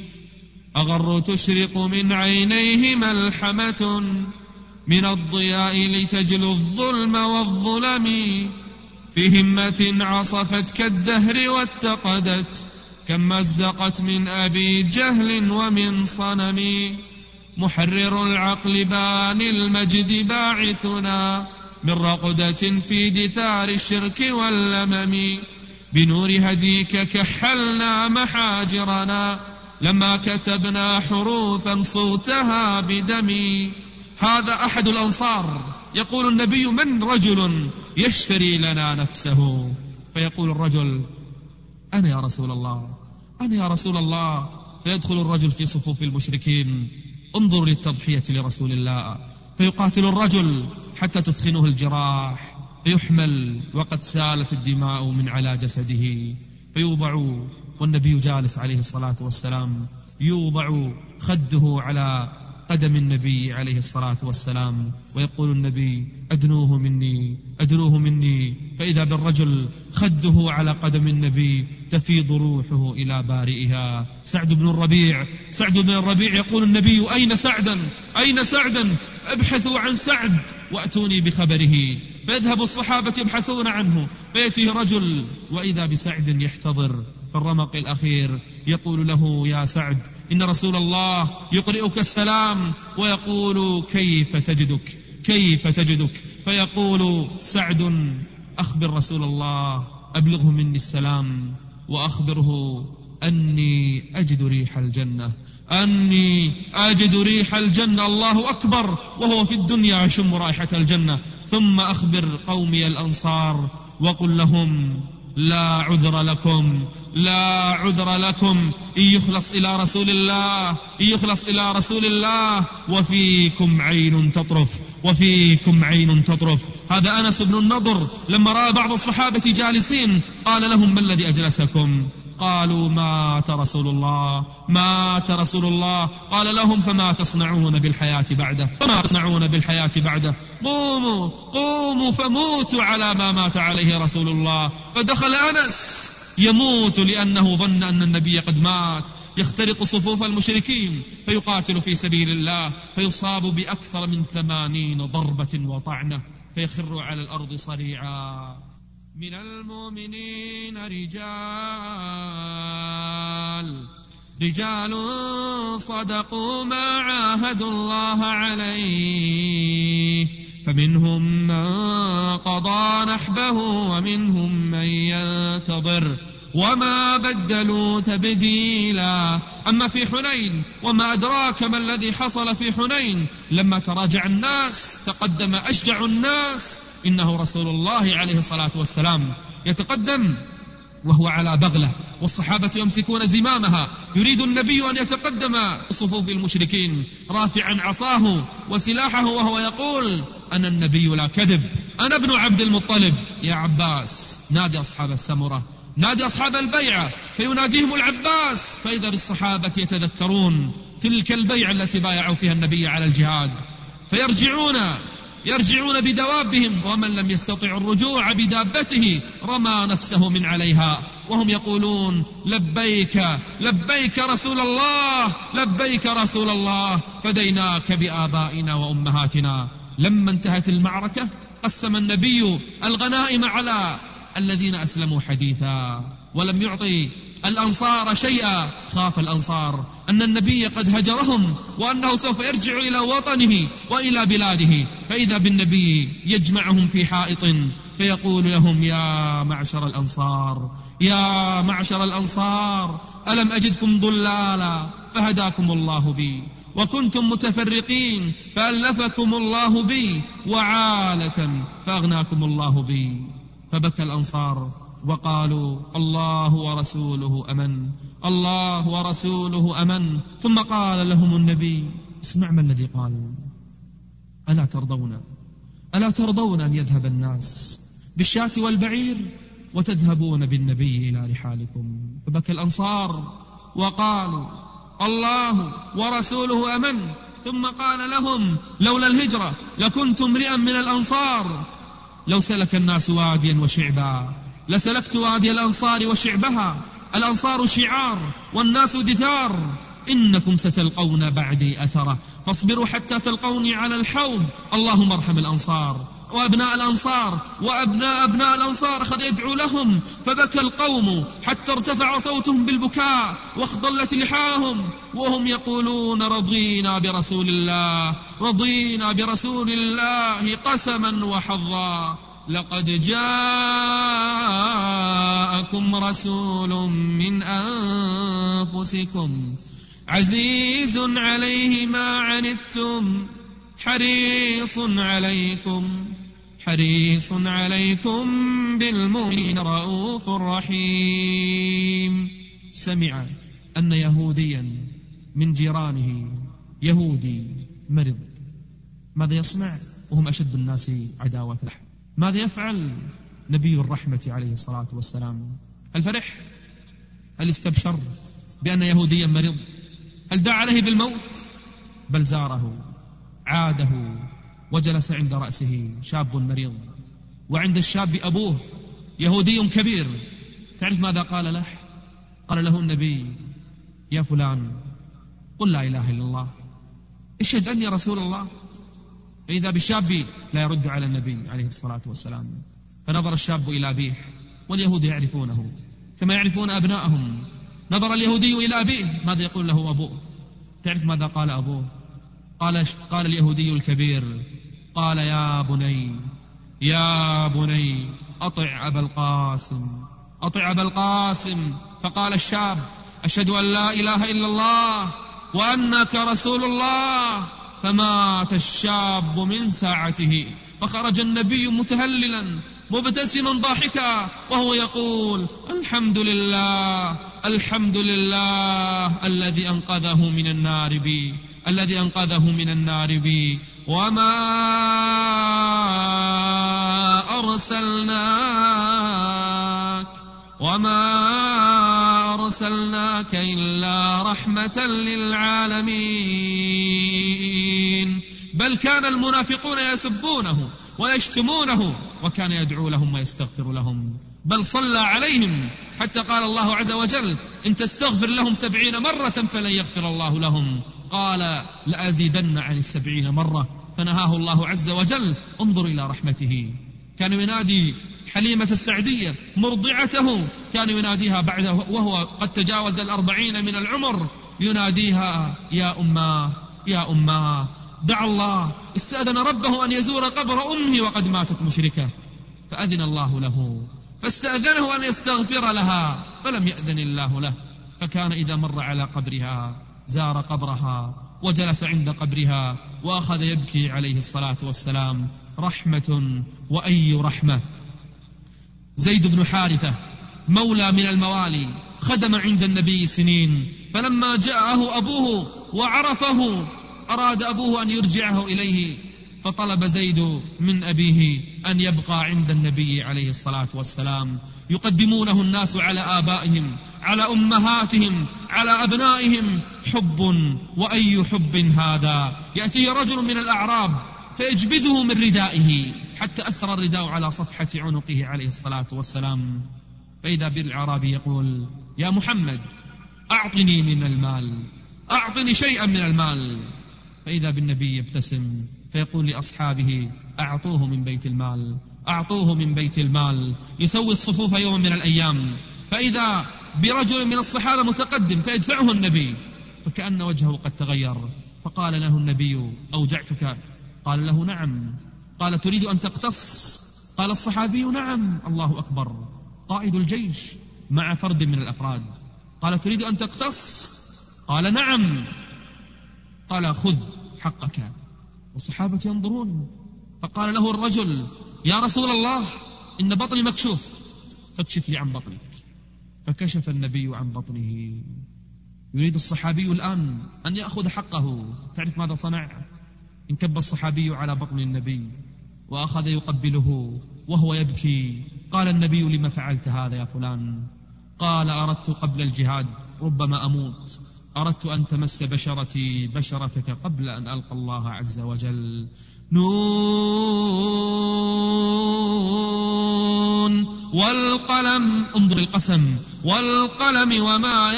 أغر تشرق من عينيه ملحمة من الضياء لتجلو الظلم والظلم، في همة عصفت كالدهر واتقدت كم مزقت من أبي جهل ومن صنم، محرر العقل بان المجد باعثنا من رقدة في دثار الشرك واللمم، بنور هديك كحلنا محاجرنا لما كتبنا حروفا صوتها بدمي. هذا أحد الأنصار يقول النبي من رجل يشتري لنا نفسه؟ فيقول الرجل أنا يا رسول الله أنا يا رسول الله. فيدخل الرجل في صفوف المشركين انظر للتضحية لرسول الله، فيقاتل الرجل حتى تثخنه الجراح، فيحمل وقد سالت الدماء من على جسده، فيوضع والنبي جالس عليه الصلاة والسلام، يوضع خده على قدم النبي عليه الصلاة والسلام، ويقول النبي أدنوه مني أدنوه مني، فإذا بالرجل خده على قدم النبي تفيض روحه إلى بارئها. سعد بن الربيع سعد بن الربيع يقول النبي أين سعدا أين سعدا ابحثوا عن سعد وأتوني بخبره. فيذهب الصحابة يبحثون عنه، فيأتيه رجل وإذا بسعد يحتضر في الرمق الأخير، يقول له يا سعد إن رسول الله يقرئك السلام ويقول كيف تجدك كيف تجدك فيقول سعد أخبر رسول الله أبلغه مني السلام وأخبره أني أجد ريح الجنة، أني أجد ريح الجنة، الله أكبر، وهو في الدنيا يشم رائحة الجنة. ثم أخبر قومي الأنصار وقل لهم لا عذر لكم، لا عذر لكم، إن يخلص إلى رسول الله، إن يخلص إلى رسول الله، وفيكم عين تطرف، وفيكم عين تطرف. هذا أنس بن النضر لما رأى بعض الصحابة جالسين قال لهم: ما الذي أجلسكم؟ قالوا: مات رسول الله، مات رسول الله. قال لهم: فما تصنعون بالحياة بعده؟ فما تصنعون بالحياة بعده؟ قوموا قوموا فموتوا على ما مات عليه رسول الله. فدخل أنس يموت لأنه ظن أن النبي قد مات، يخترق صفوف المشركين فيقاتل في سبيل الله، فيصاب بأكثر من ثمانين ضربة وطعنة، فيخر على الأرض صريعا. من المؤمنين رجال رجال صدقوا ما عاهدوا الله عليه، فمنهم من قضى نحبه ومنهم من ينتظر وما بدلوا تبديلا. أما في حنين، وما أدراك ما الذي حصل في حنين؟ لما تراجع الناس تقدم أشجع الناس، إنه رسول الله عليه الصلاة والسلام، يتقدم وهو على بغلة والصحابة يمسكون زمامها. يريد النبي أن يتقدم صفوف المشركين رافعا عصاه وسلاحه وهو يقول: أنا النبي لا كذب، أنا ابن عبد المطلب. يا عباس نادي أصحاب السمرة، نادي أصحاب البيعة. فيناديهم العباس، فإذا بالصحابة يتذكرون تلك البيعة التي بايعوا فيها النبي على الجهاد، فيرجعون يرجعون بدوابهم، ومن لم يستطع الرجوع بدابته رمى نفسه من عليها، وهم يقولون: لبيك لبيك رسول الله، لبيك رسول الله، فديناك بآبائنا وأمهاتنا. لما انتهت المعركة قسم النبي الغنائم على الذين أسلموا حديثا، ولم يعطي الأنصار شيئا. خاف الأنصار أن النبي قد هجرهم وأنه سوف يرجع إلى وطنه وإلى بلاده، فإذا بالنبي يجمعهم في حائط فيقول لهم: يا معشر الأنصار، يا معشر الأنصار، ألم أجدكم ضلالا فهداكم الله بي، وكنتم متفرقين فألفكم الله بي، وعالة فأغناكم الله بي. فبكى الأنصار وقالوا: الله ورسوله أمن، الله ورسوله أمن. ثم قال لهم النبي: اسمع ما الذي قال، ألا ترضون ألا ترضون أن يذهب الناس بالشاة والبعير وتذهبون بالنبي إلى رحالكم؟ فبكى الأنصار وقالوا: الله ورسوله أمن. ثم قال لهم: لولا الهجرة لكنت امرئا من الأنصار، لو سلك الناس واديا وشعبا لسلكت وادي الأنصار وشعبها. الأنصار شعار والناس دثار، إنكم ستلقون بعدي أثرة، فاصبروا حتى تلقوني على الحوض. اللهم ارحم الأنصار وأبناء الأنصار وأبناء أبناء الأنصار. أخذ يدعو لهم، فبكى القوم حتى ارتفع صوتهم بالبكاء واخضلت لحاهم، وهم يقولون: رضينا برسول الله، رضينا برسول الله قسما وحظا. لقد جاءكم رسول من أنفسكم عزيز عليه ما عنتم حريص عليكم حريص عليكم بالمؤمنين رؤوف رحيم. سمع أن يهوديا من جيرانه، يهودي مرض، ماذا يصنع وهم أشد الناس عداوة له؟ ماذا يفعل نبي الرحمة عليه الصلاة والسلام؟ هل فرح؟ هل استبشر بأن يهوديا مرض؟ هل دعا عليه بالموت؟ بل زاره، عاده، وجلس عند رأسه شاب مريض، وعند الشاب أبوه يهودي كبير. تعرف ماذا قال له؟ قال له النبي: يا فلان، قل لا إله إلا الله، اشهد أني رسول الله. فإذا بالشاب لا يرد على النبي عليه الصلاة والسلام. فنظر الشاب إلى أبيه، واليهود يعرفونه كما يعرفون أبنائهم. نظر اليهودي إلى أبيه، ماذا يقول له أبوه؟ تعرف ماذا قال أبوه؟ قال, قال اليهودي الكبير، قال: يا بني يا بني أطع أبا القاسم، أطع أبا القاسم. فقال الشاب: أشهد أن لا إله إلا الله وأنك رسول الله. فمات الشاب من ساعته، فخرج النبي متهللا مبتسما ضاحكا وهو يقول: الحمد لله الحمد لله الذي أنقذه من النار بي الذي أنقذه من النار بي وما أرسلناك وما أرسلناك إلا رحمة للعالمين. بل كان المنافقون يسبونه ويشتمونه، وكان يدعو لهم ويستغفر لهم، بل صلى عليهم حتى قال الله عز وجل: إن تستغفر لهم سبعين مرة فلن يغفر الله لهم. قال: لأزيدن عن السبعين مرة، فنهاه الله عز وجل. انظر إلى رحمته. كان ينادي حليمة السعدية مرضعته، كان يناديها بعد وهو قد تجاوز الأربعين من العمر، يناديها: يا أماه يا أماه. دعا الله، استأذن ربه أن يزور قبر أمه وقد ماتت مشركة، فأذن الله له، فاستأذنه أن يستغفر لها، فلم يأذن الله له. فكان إذا مر على قبرها زار قبرها وجلس عند قبرها وأخذ يبكي عليه الصلاة والسلام. رحمة وأي رحمة. زيد بن حارثة مولى من الموالي، خدم عند النبي سنين، فلما جاءه أبوه وعرفه أراد أبوه أن يرجعه إليه، فطلب زيد من أبيه أن يبقى عند النبي عليه الصلاة والسلام. يقدمونه الناس على آبائهم، على أمهاتهم، على أبنائهم. حب وأي حب هذا. يأتي رجل من الأعراب فيجبذه من ردائه حتى أثر الرداء على صفحة عنقه عليه الصلاة والسلام، فإذا بالأعرابي يقول: يا محمد أعطني من المال، أعطني شيئا من المال. فإذا بالنبي يبتسم فيقول لأصحابه: أعطوه من بيت المال، أعطوه من بيت المال. يسوي الصفوف يوم من الأيام، فإذا برجل من الصحابة متقدم فيدفعه النبي، فكأن وجهه قد تغير، فقال له النبي: أوجعتك؟ قال له: نعم. قال: تريد أن تقتص؟ قال الصحابي: نعم. الله أكبر، قائد الجيش مع فرد من الأفراد. قال: تريد أن تقتص؟ قال: نعم. قال: خذ حقك. والصحابة ينظرون، فقال له الرجل: يا رسول الله، إن بطني مكشوف، فاكشف لي عن بطنك. فكشف النبي عن بطنه. يريد الصحابي الآن أن يأخذ حقه. تعرف ماذا صنع؟ انكب الصحابي على بطن النبي وأخذ يقبله وهو يبكي. قال النبي: لما فعلت هذا يا فلان؟ قال: أردت قبل الجهاد ربما أموت، أردت أن تمس بشرتي بشرتك قبل أن ألقى الله عز وجل. نون والقلم، انظر القسم، والقلم وما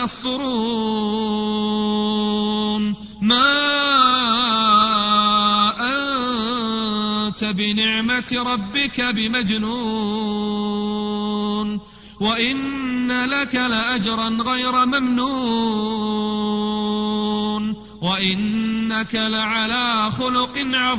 يسطرون، ما أنت بنعمة ربك بمجنون، وإن لك لأجرا غير ممنون، وإنك لعلى خلق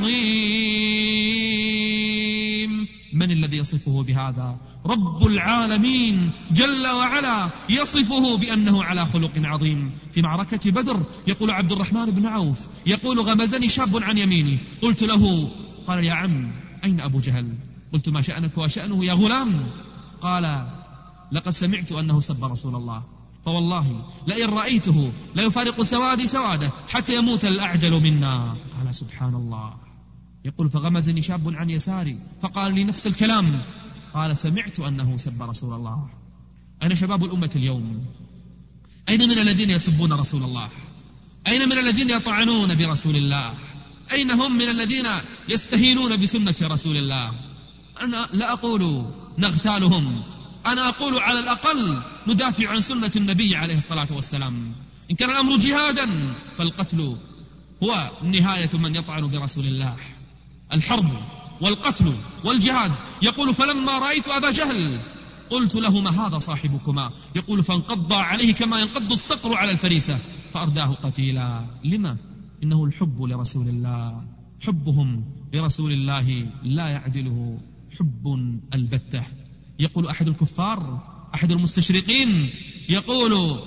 عظيم. من الذي يصفه بهذا؟ رب العالمين جل وعلا يصفه بأنه على خلق عظيم. في معركة بدر يقول عبد الرحمن بن عوف، يقول: غمزني شاب عن يميني، قلت له، قال: يا عم أين أبو جهل؟ قلت: ما شأنك وشأنه يا غلام؟ قال: لقد سمعت أنه سب رسول الله، فوالله لئن رأيته لا يفارق سوادي سواده حتى يموت الأعجل منا. قال: سبحان الله. يقول: فغمزني شاب عن يساري فقال لي نفس الكلام، قال: سمعت أنه سب رسول الله. أين شباب الأمة اليوم؟ أين من الذين يسبون رسول الله؟ أين من الذين يطعنون برسول الله؟ أين هم من الذين يستهينون بسنة رسول الله؟ أنا لا أقول نغتالهم، أنا أقول على الأقل ندافع عن سنة النبي عليه الصلاة والسلام. إن كان الأمر جهادا فالقتل هو نهاية من يطعن برسول الله. الحرب والقتل والجهاد. يقول: فلما رأيت أبا جهل قلت له: ما هذا صاحبكما؟ يقول: فانقض عليه كما ينقض الصقر على الفريسة فأرداه قتيلا. لما؟ إنه الحب لرسول الله، حبهم لرسول الله لا يعدله حب البتة. يقول أحد الكفار، أحد المستشرقين، يقول: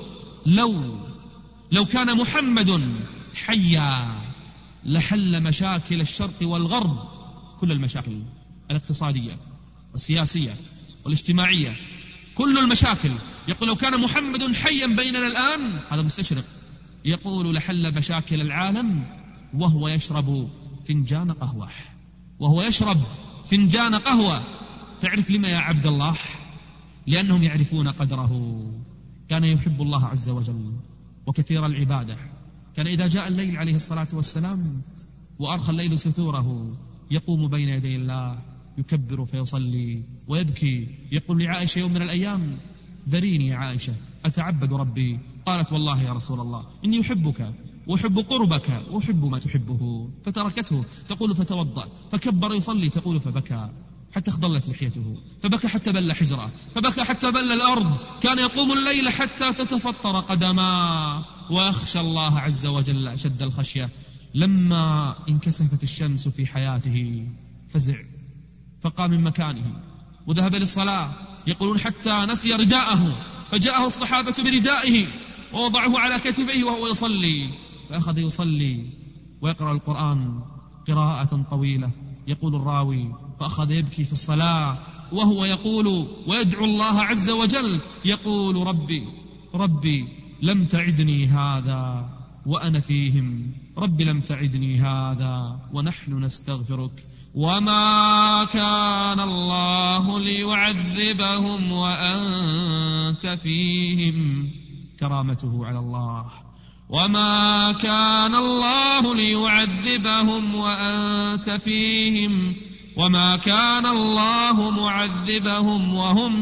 لو لو كان محمد حيا لحل مشاكل الشرق والغرب، كل المشاكل الاقتصادية والسياسية والاجتماعية، كل المشاكل. يقول لو كان محمد حيا بيننا الآن، هذا مستشرق، يقول لحل مشاكل العالم وهو يشرب فنجان قهوة، وهو يشرب فنجان قهوة. تعرف لما يا عبد الله؟ لأنهم يعرفون قدره. كان يحب الله عز وجل وكثير العبادة. كان إذا جاء الليل عليه الصلاة والسلام وأرخى الليل ستوره يقوم بين يدي الله يكبر فيصلي ويبكي. يقول لعائشة يوم من الأيام: ذريني يا عائشة أتعبد ربي. قالت: والله يا رسول الله إني أحبك وأحب قربك وأحب ما تحبه. فتركته. تقول: فتوضأ فكبر يصلي. تقول: فبكى حتى اخضلت لحيته، فبكى حتى بل حجره، فبكى حتى بل الأرض. كان يقوم الليل حتى تتفطر قدماه ويخشى الله عز وجل أشد الخشية. لما انكسفت الشمس في حياته فزع فقام من مكانه وذهب للصلاة. يقولون حتى نسي رداءه، فجاءه الصحابة بردائه ووضعه على كتفيه وهو يصلي، فأخذ يصلي ويقرأ القرآن قراءة طويلة. يقول الراوي: فأخذ يبكي في الصلاة وهو يقول ويدعو الله عز وجل، يقول: ربي ربي لم تعدني هذا وأنا فيهم، ربي لم تعدني هذا ونحن نستغفرك، وما كان الله ليعذبهم وأنت فيهم. كرامته على الله. وما كان الله ليعذبهم وأنت فيهم وما كان الله معذبهم وهم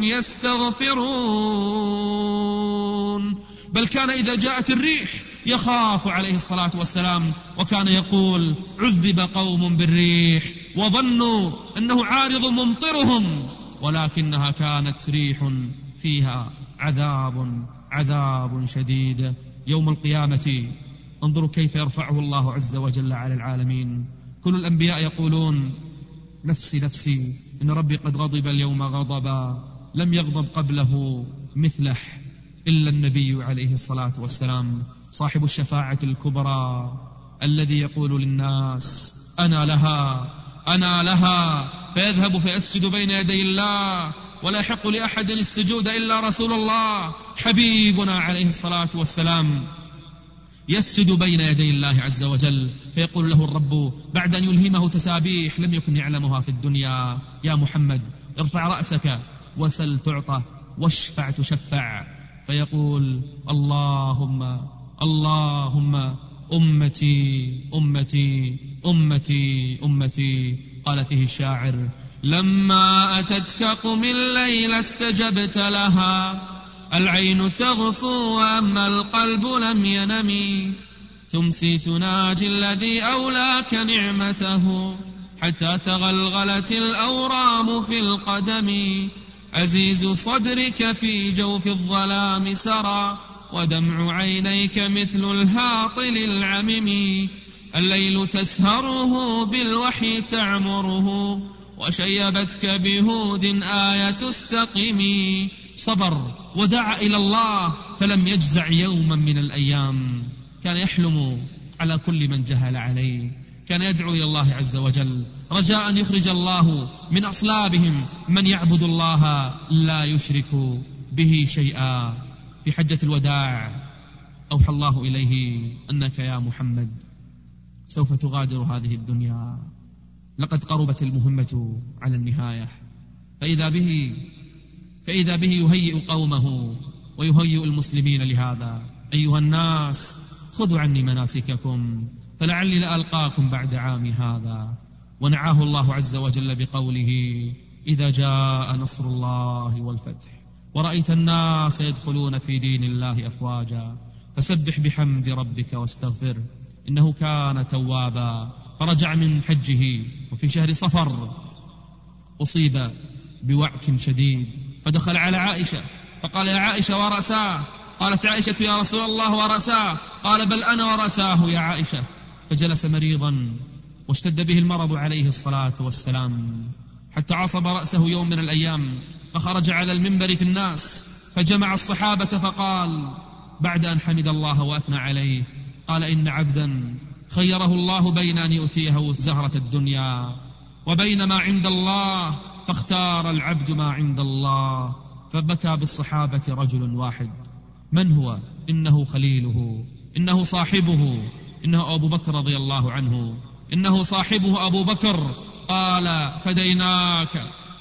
يستغفرون. بل كان إذا جاءت الريح يخاف عليه الصلاة والسلام، وكان يقول: عذب قوم بالريح وظنوا أنه عارض ممطرهم، ولكنها كانت ريح فيها عذاب عذاب شديد. يوم القيامة انظروا كيف يرفعه الله عز وجل على العالمين. كل الأنبياء يقولون: نفسي نفسي، إن ربي قد غضب اليوم غضبا لم يغضب قبله مثله إلا النبي عليه الصلاة والسلام، صاحب الشفاعة الكبرى، الذي يقول للناس: أنا لها أنا لها، فيذهب فيسجد بين يدي الله، ولا يحق لأحد السجود إلا رسول الله حبيبنا عليه الصلاة والسلام. يسجد بين يدي الله عز وجل، فيقول له الرب بعد أن يلهمه تسابيح لم يكن يعلمها في الدنيا: يا محمد ارفع رأسك وسل تعطى واشفع تشفع. فيقول: اللهم اللهم أمتي أمتي أمتي أمتي. قال فيه الشاعر: لما أتتك قم الليل استجبت لها، العين تغفو وأما القلب لم ينم، تمسي تناجي الذي أولاك نعمته، حتى تغلغلت الأورام في القدم، عزيز صدرك في جوف الظلام سرى، ودمع عينيك مثل الهاطل العمم، الليل تسهره بالوحي تعمره، وشيبتك بهود آية استقمي. صبر ودعا إلى الله فلم يجزع يوما من الأيام. كان يحلم على كل من جهل عليه، كان يدعو إلى الله عز وجل رجاء أن يخرج الله من أصلابهم من يعبد الله لا يشرك به شيئا. في حجة الوداع أوحى الله إليه أنك يا محمد سوف تغادر هذه الدنيا، لقد قربت المهمة على النهاية. فإذا به فإذا به يهيئ قومه ويهيئ المسلمين لهذا: أيها الناس خذوا عني مناسككم فلعلي لألقاكم بعد عام هذا. ونعاه الله عز وجل بقوله: إذا جاء نصر الله والفتح ورأيت الناس يدخلون في دين الله أفواجا فسبح بحمد ربك واستغفر إنه كان توابا. فرجع من حجه وفي شهر صفر أصيب بوعك شديد، فدخل على عائشة فقال: يا عائشة ورأساه. قالت عائشة: يا رسول الله ورأساه. قال: بل أنا ورأساه يا عائشة. فجلس مريضا واشتد به المرض عليه الصلاة والسلام، حتى عصب رأسه يوم من الأيام، فخرج على المنبر في الناس فجمع الصحابة فقال: بعد أن حمد الله وأثنى عليه قال: إن عبدا خيره الله بين أن يؤتيه زهرة الدنيا وبين ما عند الله، فاختار العبد ما عند الله. فبكى بالصحابة رجل واحد. من هو؟ إنه خليله، إنه صاحبه، إنه أبو بكر رضي الله عنه، إنه صاحبه أبو بكر. قال: فديناك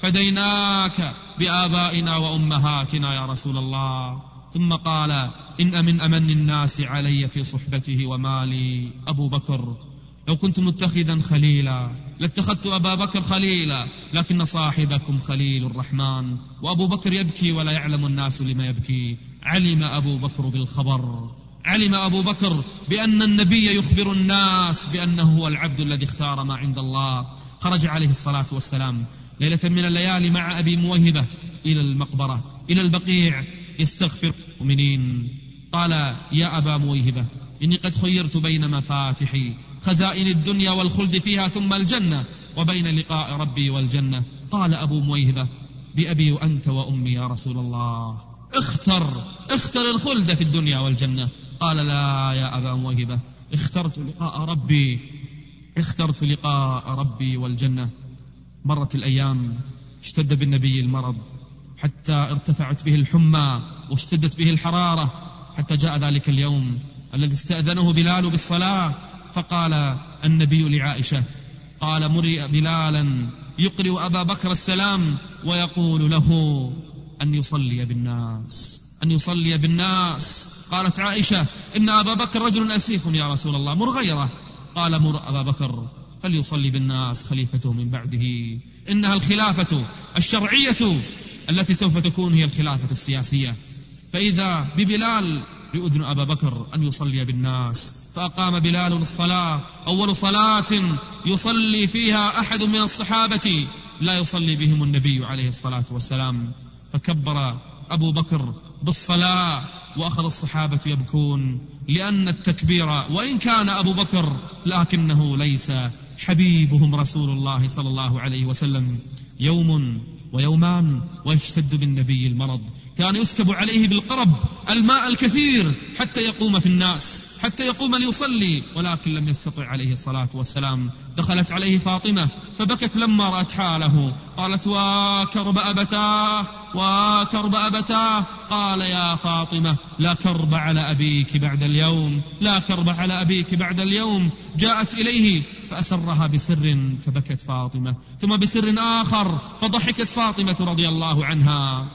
فديناك بآبائنا وأمهاتنا يا رسول الله. ثم قال: إن من أمن الناس علي في صحبته ومالي أبو بكر. لو كنت متخذا خليلا لاتخذت أبا بكر خليلا، لكن صاحبكم خليل الرحمن. وأبو بكر يبكي ولا يعلم الناس لما يبكي. علم أبو بكر بالخبر، علم أبو بكر بأن النبي يخبر الناس بأنه هو العبد الذي اختار ما عند الله. خرج عليه الصلاة والسلام ليلة من الليالي مع أبي مويهبة إلى المقبرة، إلى البقيع، يستغفر المؤمنين. قال: يا أبا مويهبة، إني قد خيرت بين مفاتحي خزائن الدنيا والخلد فيها ثم الجنة، وبين لقاء ربي والجنة. قال أبو مويهبة: بأبي وأنت وأمي يا رسول الله، اختر اختر الخلد في الدنيا والجنة. قال: لا يا أبا مويهبة، اخترت لقاء ربي اخترت لقاء ربي والجنة. مرت الأيام، اشتد بالنبي المرض حتى ارتفعت به الحمى واشتدت به الحرارة، حتى جاء ذلك اليوم الذي استأذنه بلال بالصلاة. فقال النبي لعائشة، قال: مري بلالا يقرئ أبا بكر السلام ويقول له أن يصلي بالناس أن يصلي بالناس. قالت عائشة: إن أبا بكر رجل أسيف يا رسول الله، مر غيره. قال: مر أبا بكر فليصلي بالناس خليفته من بعده. إنها الخلافة الشرعية التي سوف تكون هي الخلافة السياسية. فإذا ببلال يؤذن أبا بكر أن يصلي بالناس، فأقام بلال الصلاة، أول صلاة يصلي فيها أحد من الصحابة لا يصلي بهم النبي عليه الصلاة والسلام. فكبر أبو بكر بالصلاة وأخذ الصحابة يبكون، لأن التكبير وإن كان أبو بكر لكنه ليس حبيبهم رسول الله صلى الله عليه وسلم. يوم ويومان ويشتد بالنبي المرض، كان يسكب عليه بالقرب الماء الكثير حتى يقوم في الناس، حتى يقوم ليصلي، ولكن لم يستطع عليه الصلاة والسلام. دخلت عليه فاطمة فبكت لما رأت حاله، قالت: وكرب أبتاه وكرب أبتاه. قال: يا فاطمة، لا كرب على أبيك بعد اليوم، لا كرب على أبيك بعد اليوم. جاءت إليه فأسرها بسر فبكت فاطمة، ثم بسر آخر فضحكت فاطمة رضي الله عنها.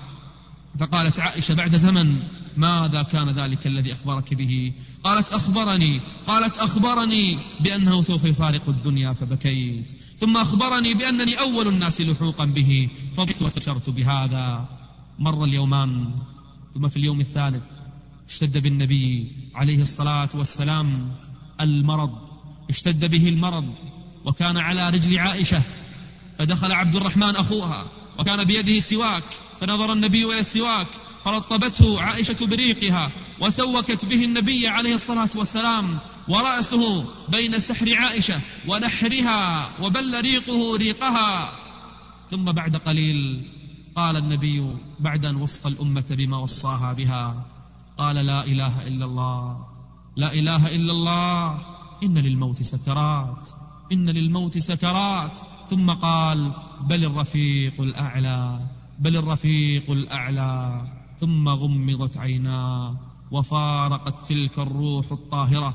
فقالت عائشة بعد زمن: ماذا كان ذلك الذي أخبرك به؟ قالت: أخبرني قالت أخبرني بأنه سوف يفارق الدنيا فبكيت، ثم أخبرني بأنني أول الناس لحوقا به فضحكت واستبشرت بهذا. مر اليومان، ثم في اليوم الثالث اشتد بالنبي عليه الصلاة والسلام المرض، اشتد به المرض، وكان على رجل عائشة. فدخل عبد الرحمن أخوها وكان بيده سواك، فنظر النبي إلى السواك فرطبته عائشة بريقها وسوكت به النبي عليه الصلاة والسلام، ورأسه بين سحر عائشة ونحرها وبل ريقه ريقها. ثم بعد قليل قال النبي بعد أن وصى الأمة بما وصاها بها، قال: لا إله إلا الله، لا إله إلا الله، إن للموت سكرات، إن للموت سكرات. ثم قال: بل الرفيق الأعلى، بل الرفيق الأعلى. ثم غمضت عيناه وفارقت تلك الروح الطاهرة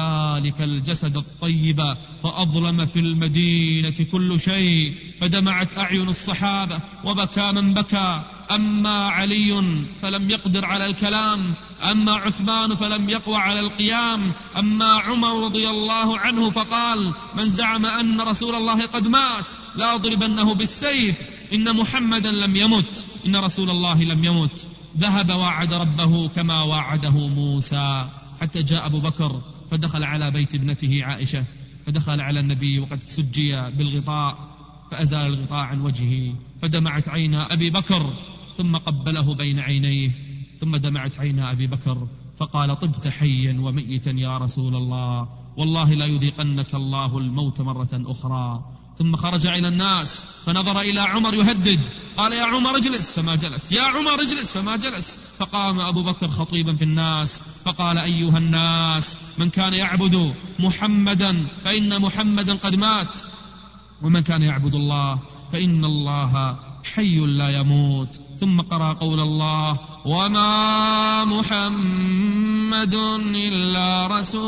ذلك الجسد الطيب، فأظلم في المدينة كل شيء، فدمعت أعين الصحابة وبكى من بكى. أما علي فلم يقدر على الكلام، أما عثمان فلم يقوى على القيام، أما عمر رضي الله عنه فقال: من زعم أن رسول الله قد مات لا أضربنه بالسيف، إن محمدا لم يمت، إن رسول الله لم يمت. ذهب وعد ربه كما وعده موسى، حتى جاء أبو بكر فدخل على بيت ابنته عائشة، فدخل على النبي وقد سجي بالغطاء، فأزال الغطاء عن وجهه، فدمعت عينا أبي بكر، ثم قبله بين عينيه، ثم دمعت عينا أبي بكر، فقال: طبت حيا وميتا يا رسول الله، والله لا يذيقنك الله الموت مرة أخرى. ثم خرج إلى الناس فنظر إلى عمر يهدد، قال يا عمر اجلس، فما جلس، يا عمر اجلس، فما جلس. فقام أبو بكر خطيبا في الناس فقال أيها الناس، من كان يعبد محمدا فإن محمدا قد مات، ومن كان يعبد الله فإن الله حي لا يموت. ثم قرأ قول الله وما محمد إلا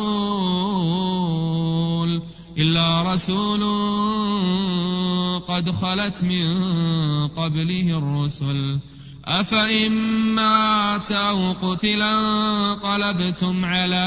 رسول إلا رسول قد خلت من قبله الرسل أفإن مات أو قتلا انقلبتم على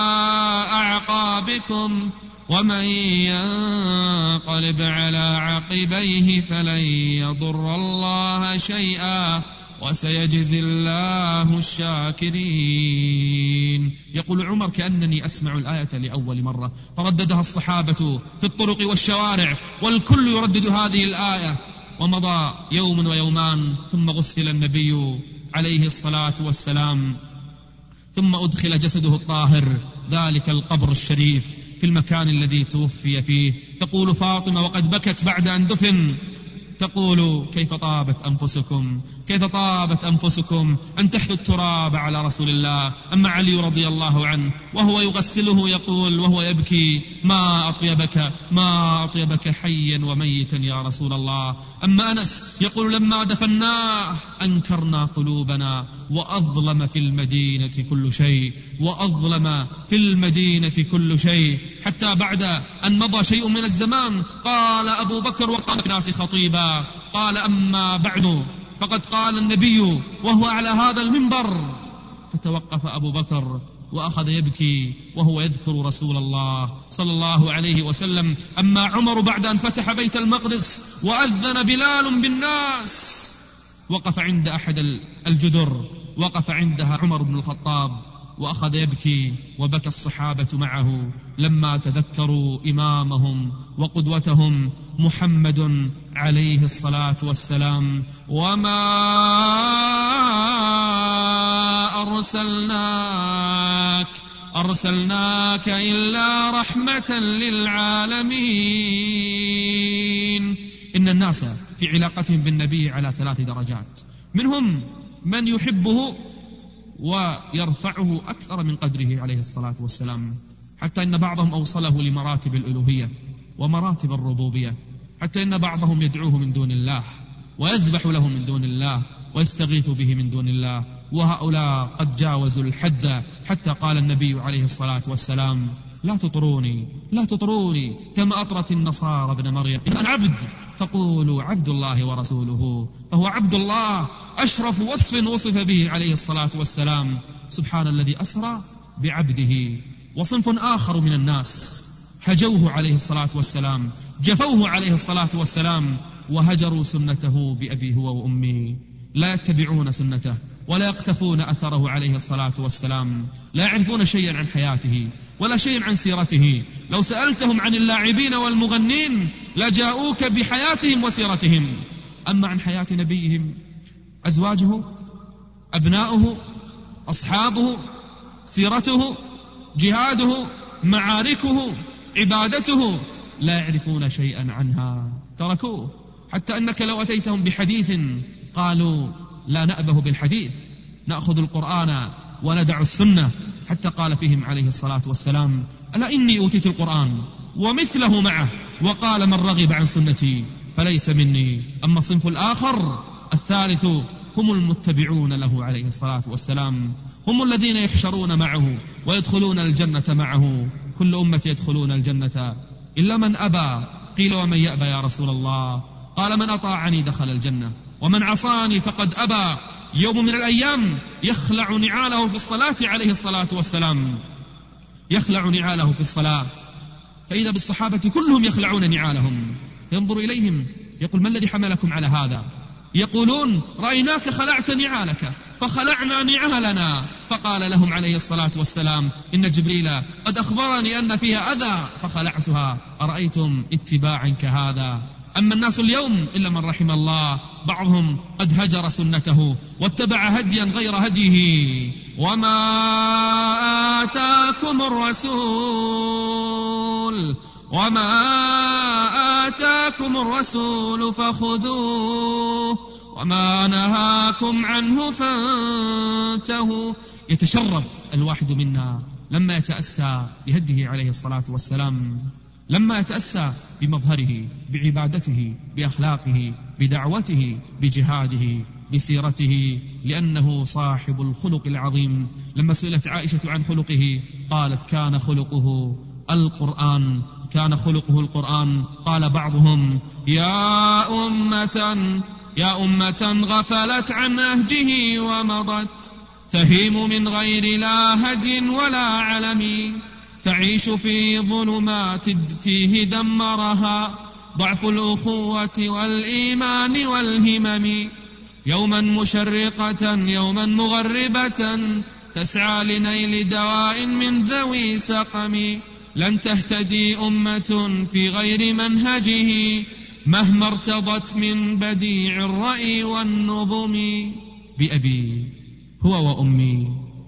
أعقابكم ومن ينقلب على عقبيه فلن يضر الله شيئا وسيجزي الله الشاكرين. يقول عمر كأنني أسمع الآية لأول مرة، فرددها الصحابة في الطرق والشوارع والكل يردد هذه الآية. ومضى يوم ويومان ثم غسل النبي عليه الصلاة والسلام، ثم أدخل جسده الطاهر ذلك القبر الشريف في المكان الذي توفي فيه. تقول فاطمة وقد بكت بعد أن دفن، تقول كيف طابت أنفسكم كيف طابت أنفسكم أن تحثوا التراب على رسول الله. أما علي رضي الله عنه وهو يغسله يقول وهو يبكي ما أطيبك ما أطيبك حيا وميتا يا رسول الله. أما أنس يقول لما دفناه أنكرنا قلوبنا وأظلم في المدينة كل شيء وأظلم في المدينة كل شيء، حتى بعد أن مضى شيء من الزمان قال أبو بكر وقال في الناس خطيبا قال أما بعد فقد قال النبي وهو على هذا المنبر. فتوقف أبو بكر وأخذ يبكي وهو يذكر رسول الله صلى الله عليه وسلم. أما عمر بعد أن فتح بيت المقدس وأذن بلال بالناس وقف عند أحد الجدر، وقف عندها عمر بن الخطاب وأخذ يبكي وبكى الصحابة معه لما تذكروا إمامهم وقدوتهم محمد عليه الصلاة والسلام. وما أرسلناك أرسلناك إلا رحمة للعالمين. إن الناس في علاقتهم بالنبي على ثلاث درجات، منهم من يحبه ويرفعه أكثر من قدره عليه الصلاة والسلام، حتى إن بعضهم أوصله لمراتب الألوهية ومراتب الربوبية، حتى إن بعضهم يدعوه من دون الله ويذبح له من دون الله ويستغيث به من دون الله، وهؤلاء قد جاوزوا الحد، حتى قال النبي عليه الصلاة والسلام لا تطروني لا تطروني كما أطرت النصارى ابن مريم، أنا عبد فقولوا عبد الله ورسوله، فهو عبد الله أشرف وصف وصف به عليه الصلاة والسلام. سبحان الذي أسرى بعبده. وصنف آخر من الناس هجوه عليه الصلاة والسلام، جفوه عليه الصلاة والسلام، وهجروا سنته بأبي هو وأمي، لا يتبعون سنته ولا يقتفون أثره عليه الصلاة والسلام، لا يعرفون شيئا عن حياته ولا شيئا عن سيرته. لو سألتهم عن اللاعبين والمغنين لجاءوك بحياتهم وسيرتهم، أما عن حياة نبيهم أزواجه، أبناؤه، أصحابه، سيرته، جهاده، معاركه، عبادته، لا يعرفون شيئا عنها، تركوه. حتى أنك لو أتيتهم بحديث قالوا لا نأبه بالحديث، نأخذ القرآن وندع السنة. حتى قال فيهم عليه الصلاة والسلام ألا إني أوتيت القرآن ومثله معه، وقال من رغب عن سنتي فليس مني. أما الصنف الآخر الثالث هم المتبعون له عليه الصلاة والسلام، هم الذين يحشرون معه ويدخلون الجنة معه. كل أمة يدخلون الجنة إلا من أبى. قيل ومن يأبى يا رسول الله؟ قال من أطاعني دخل الجنة ومن عصاني فقد أبى. يوم من الأيام يخلع نعاله في الصلاة عليه الصلاة والسلام، يخلع نعاله في الصلاة، فإذا بالصحابة كلهم يخلعون نعالهم، ينظر إليهم يقول ما الذي حملكم على هذا؟ يقولون رأيناك خلعت نعالك فخلعنا نعالنا. فقال لهم عليه الصلاة والسلام إن جبريل قد أخبرني أن فيها أذى فخلعتها، أرأيتم اتباعا كهذا؟ أما الناس اليوم إلا من رحم الله، بعضهم قد هجر سنته واتبع هديا غير هديه. وما آتاكم الرسول وما آتاكم الرسول فخذوه وما نهاكم عنه فانتهوا. يتشرف الواحد منا لما يتأسى بهديه عليه الصلاة والسلام، لما يتأسى بمظهره، بعبادته، بأخلاقه، بدعوته، بجهاده، بسيرته، لأنه صاحب الخلق العظيم. لما سئلت عائشة عن خلقه قالت: كان خلقه القرآن، كان خلقه القرآن. قال بعضهم: يا أمة يا أمة غفلت عن نهجه ومضت، تهيم من غير لا هدي ولا علم، تعيش في ظلمات التيه دمرها ضعف الأخوة والإيمان والهمم، يوما مشرقة يوما مغربة تسعى لنيل دواء من ذوي سقم، لن تهتدي أمة في غير منهجه مهما ارتضت من بديع الرأي والنظم. بأبي هو وأمي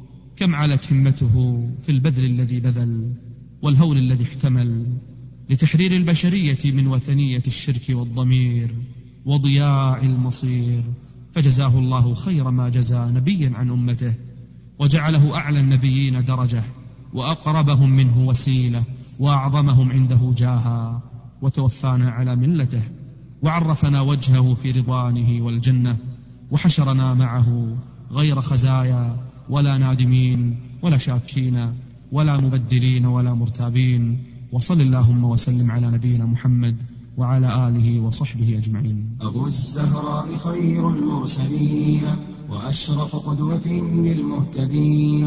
كم علت همته في البذل الذي بذل والهول الذي احتمل لتحرير البشرية من وثنية الشرك والضمير وضياع المصير، فجزاه الله خير ما جزى نبيا عن أمته، وجعله أعلى النبيين درجة وأقربهم منه وسيلة وأعظمهم عنده جاها، وتوفانا على ملته، وعرفنا وجهه في رضوانه والجنة، وحشرنا معه غير خزايا ولا نادمين ولا شاكين ولا مبدلين ولا مرتابين. وصل اللهم وسلم على نبينا محمد وعلى آله وصحبه أجمعين. أبو الزهراء خير المرسلين وأشرف قدوة للمهتدين،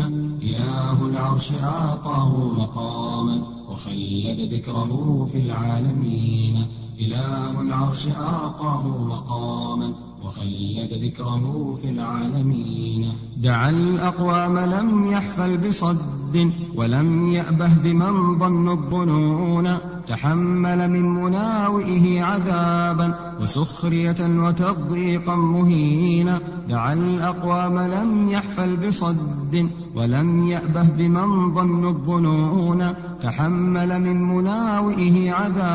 إله العرش أعطاه مقاما وخلد ذكره في العالمين، إله العرش أعطاه مقاما وخلد ذكره في العالمين. دعا الأقوام لم يحفل بصد ولم يأبه بمن ظن الظنون، تحمل من مناوئه عذابا وسخرية وتضييقا مهينا. دعا الأقوام لم يحفل بصد ولم يأبه بمن ظن الظنون، تحمل من مناوئه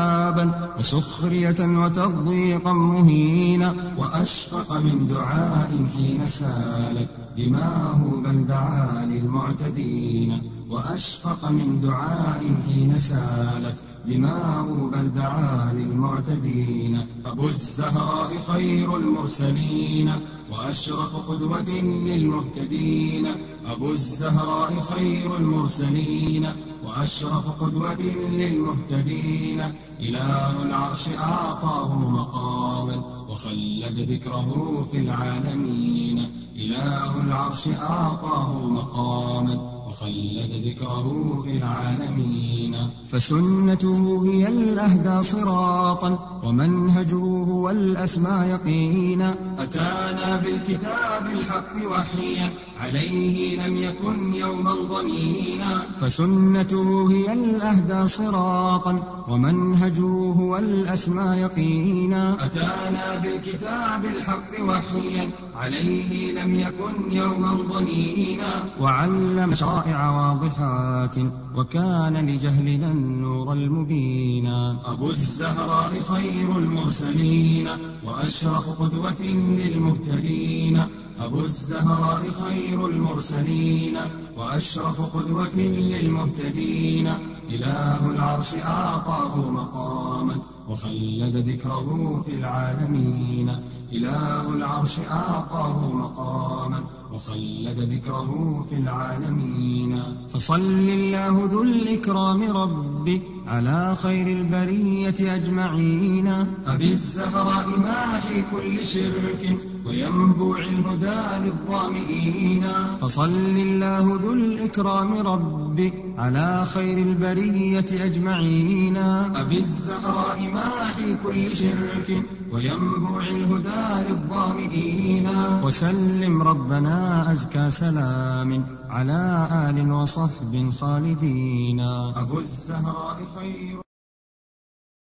عذابا وسخرية وتضييقا مهينا. وأشفق من دعاء حين سالت دماه بل دعا للمعتدين، وأشفق من دعاء حين سالت دماه بل دعا للمعتدين. أبو الزهراء خير المرسلين وأشرف قدوة للمهتدين، أبو الزهراء خير المرسلين وأشرف قدوة للمهتدين، إله العرش أعطاه مقاما وخلد ذكره في العالمين، إله العرش أعطاه مقاما وخلد ذكره في العالمين. فسنته هي الأهدى صراطا ومنهجه هو الأسمى يقينا، أتانا بالكتاب الحق وحيا عليه لم يكن يوما ضنينا. فسنته هي الأهدى صراطا ومنهجه هو الأسمى يقينا، أتانا بالكتاب الحق وحيا عليه لم يكن يوما ضنينا. وعلم شرائع واضحات وكان لجهلنا النور المبينا. أبو الزهراء خير المرسلين وأشرف قدوة للمهتدين، أبو الزهراء خير المرسلين وأشرف قدوة للمهتدين، إله العرش أعطاه مقاما وخلد ذكره في العالمين، إله العرش أعطاه مقاما وخلد ذكره في العالمين. فصل الله ذو الإكرام ربي على خير البرية أجمعين، أبي الزهراء ماحي كل شرك وينبوع الهدى للظامئين. فصل الله ذو الإكرام ربي على خير البرية أجمعين، أبي الزهراء ماحي كل شرك وينبوع الهدى للظامئين. وسلم ربنا أزكى سلام على آل وصحب خالدين. أبو الزهراء خير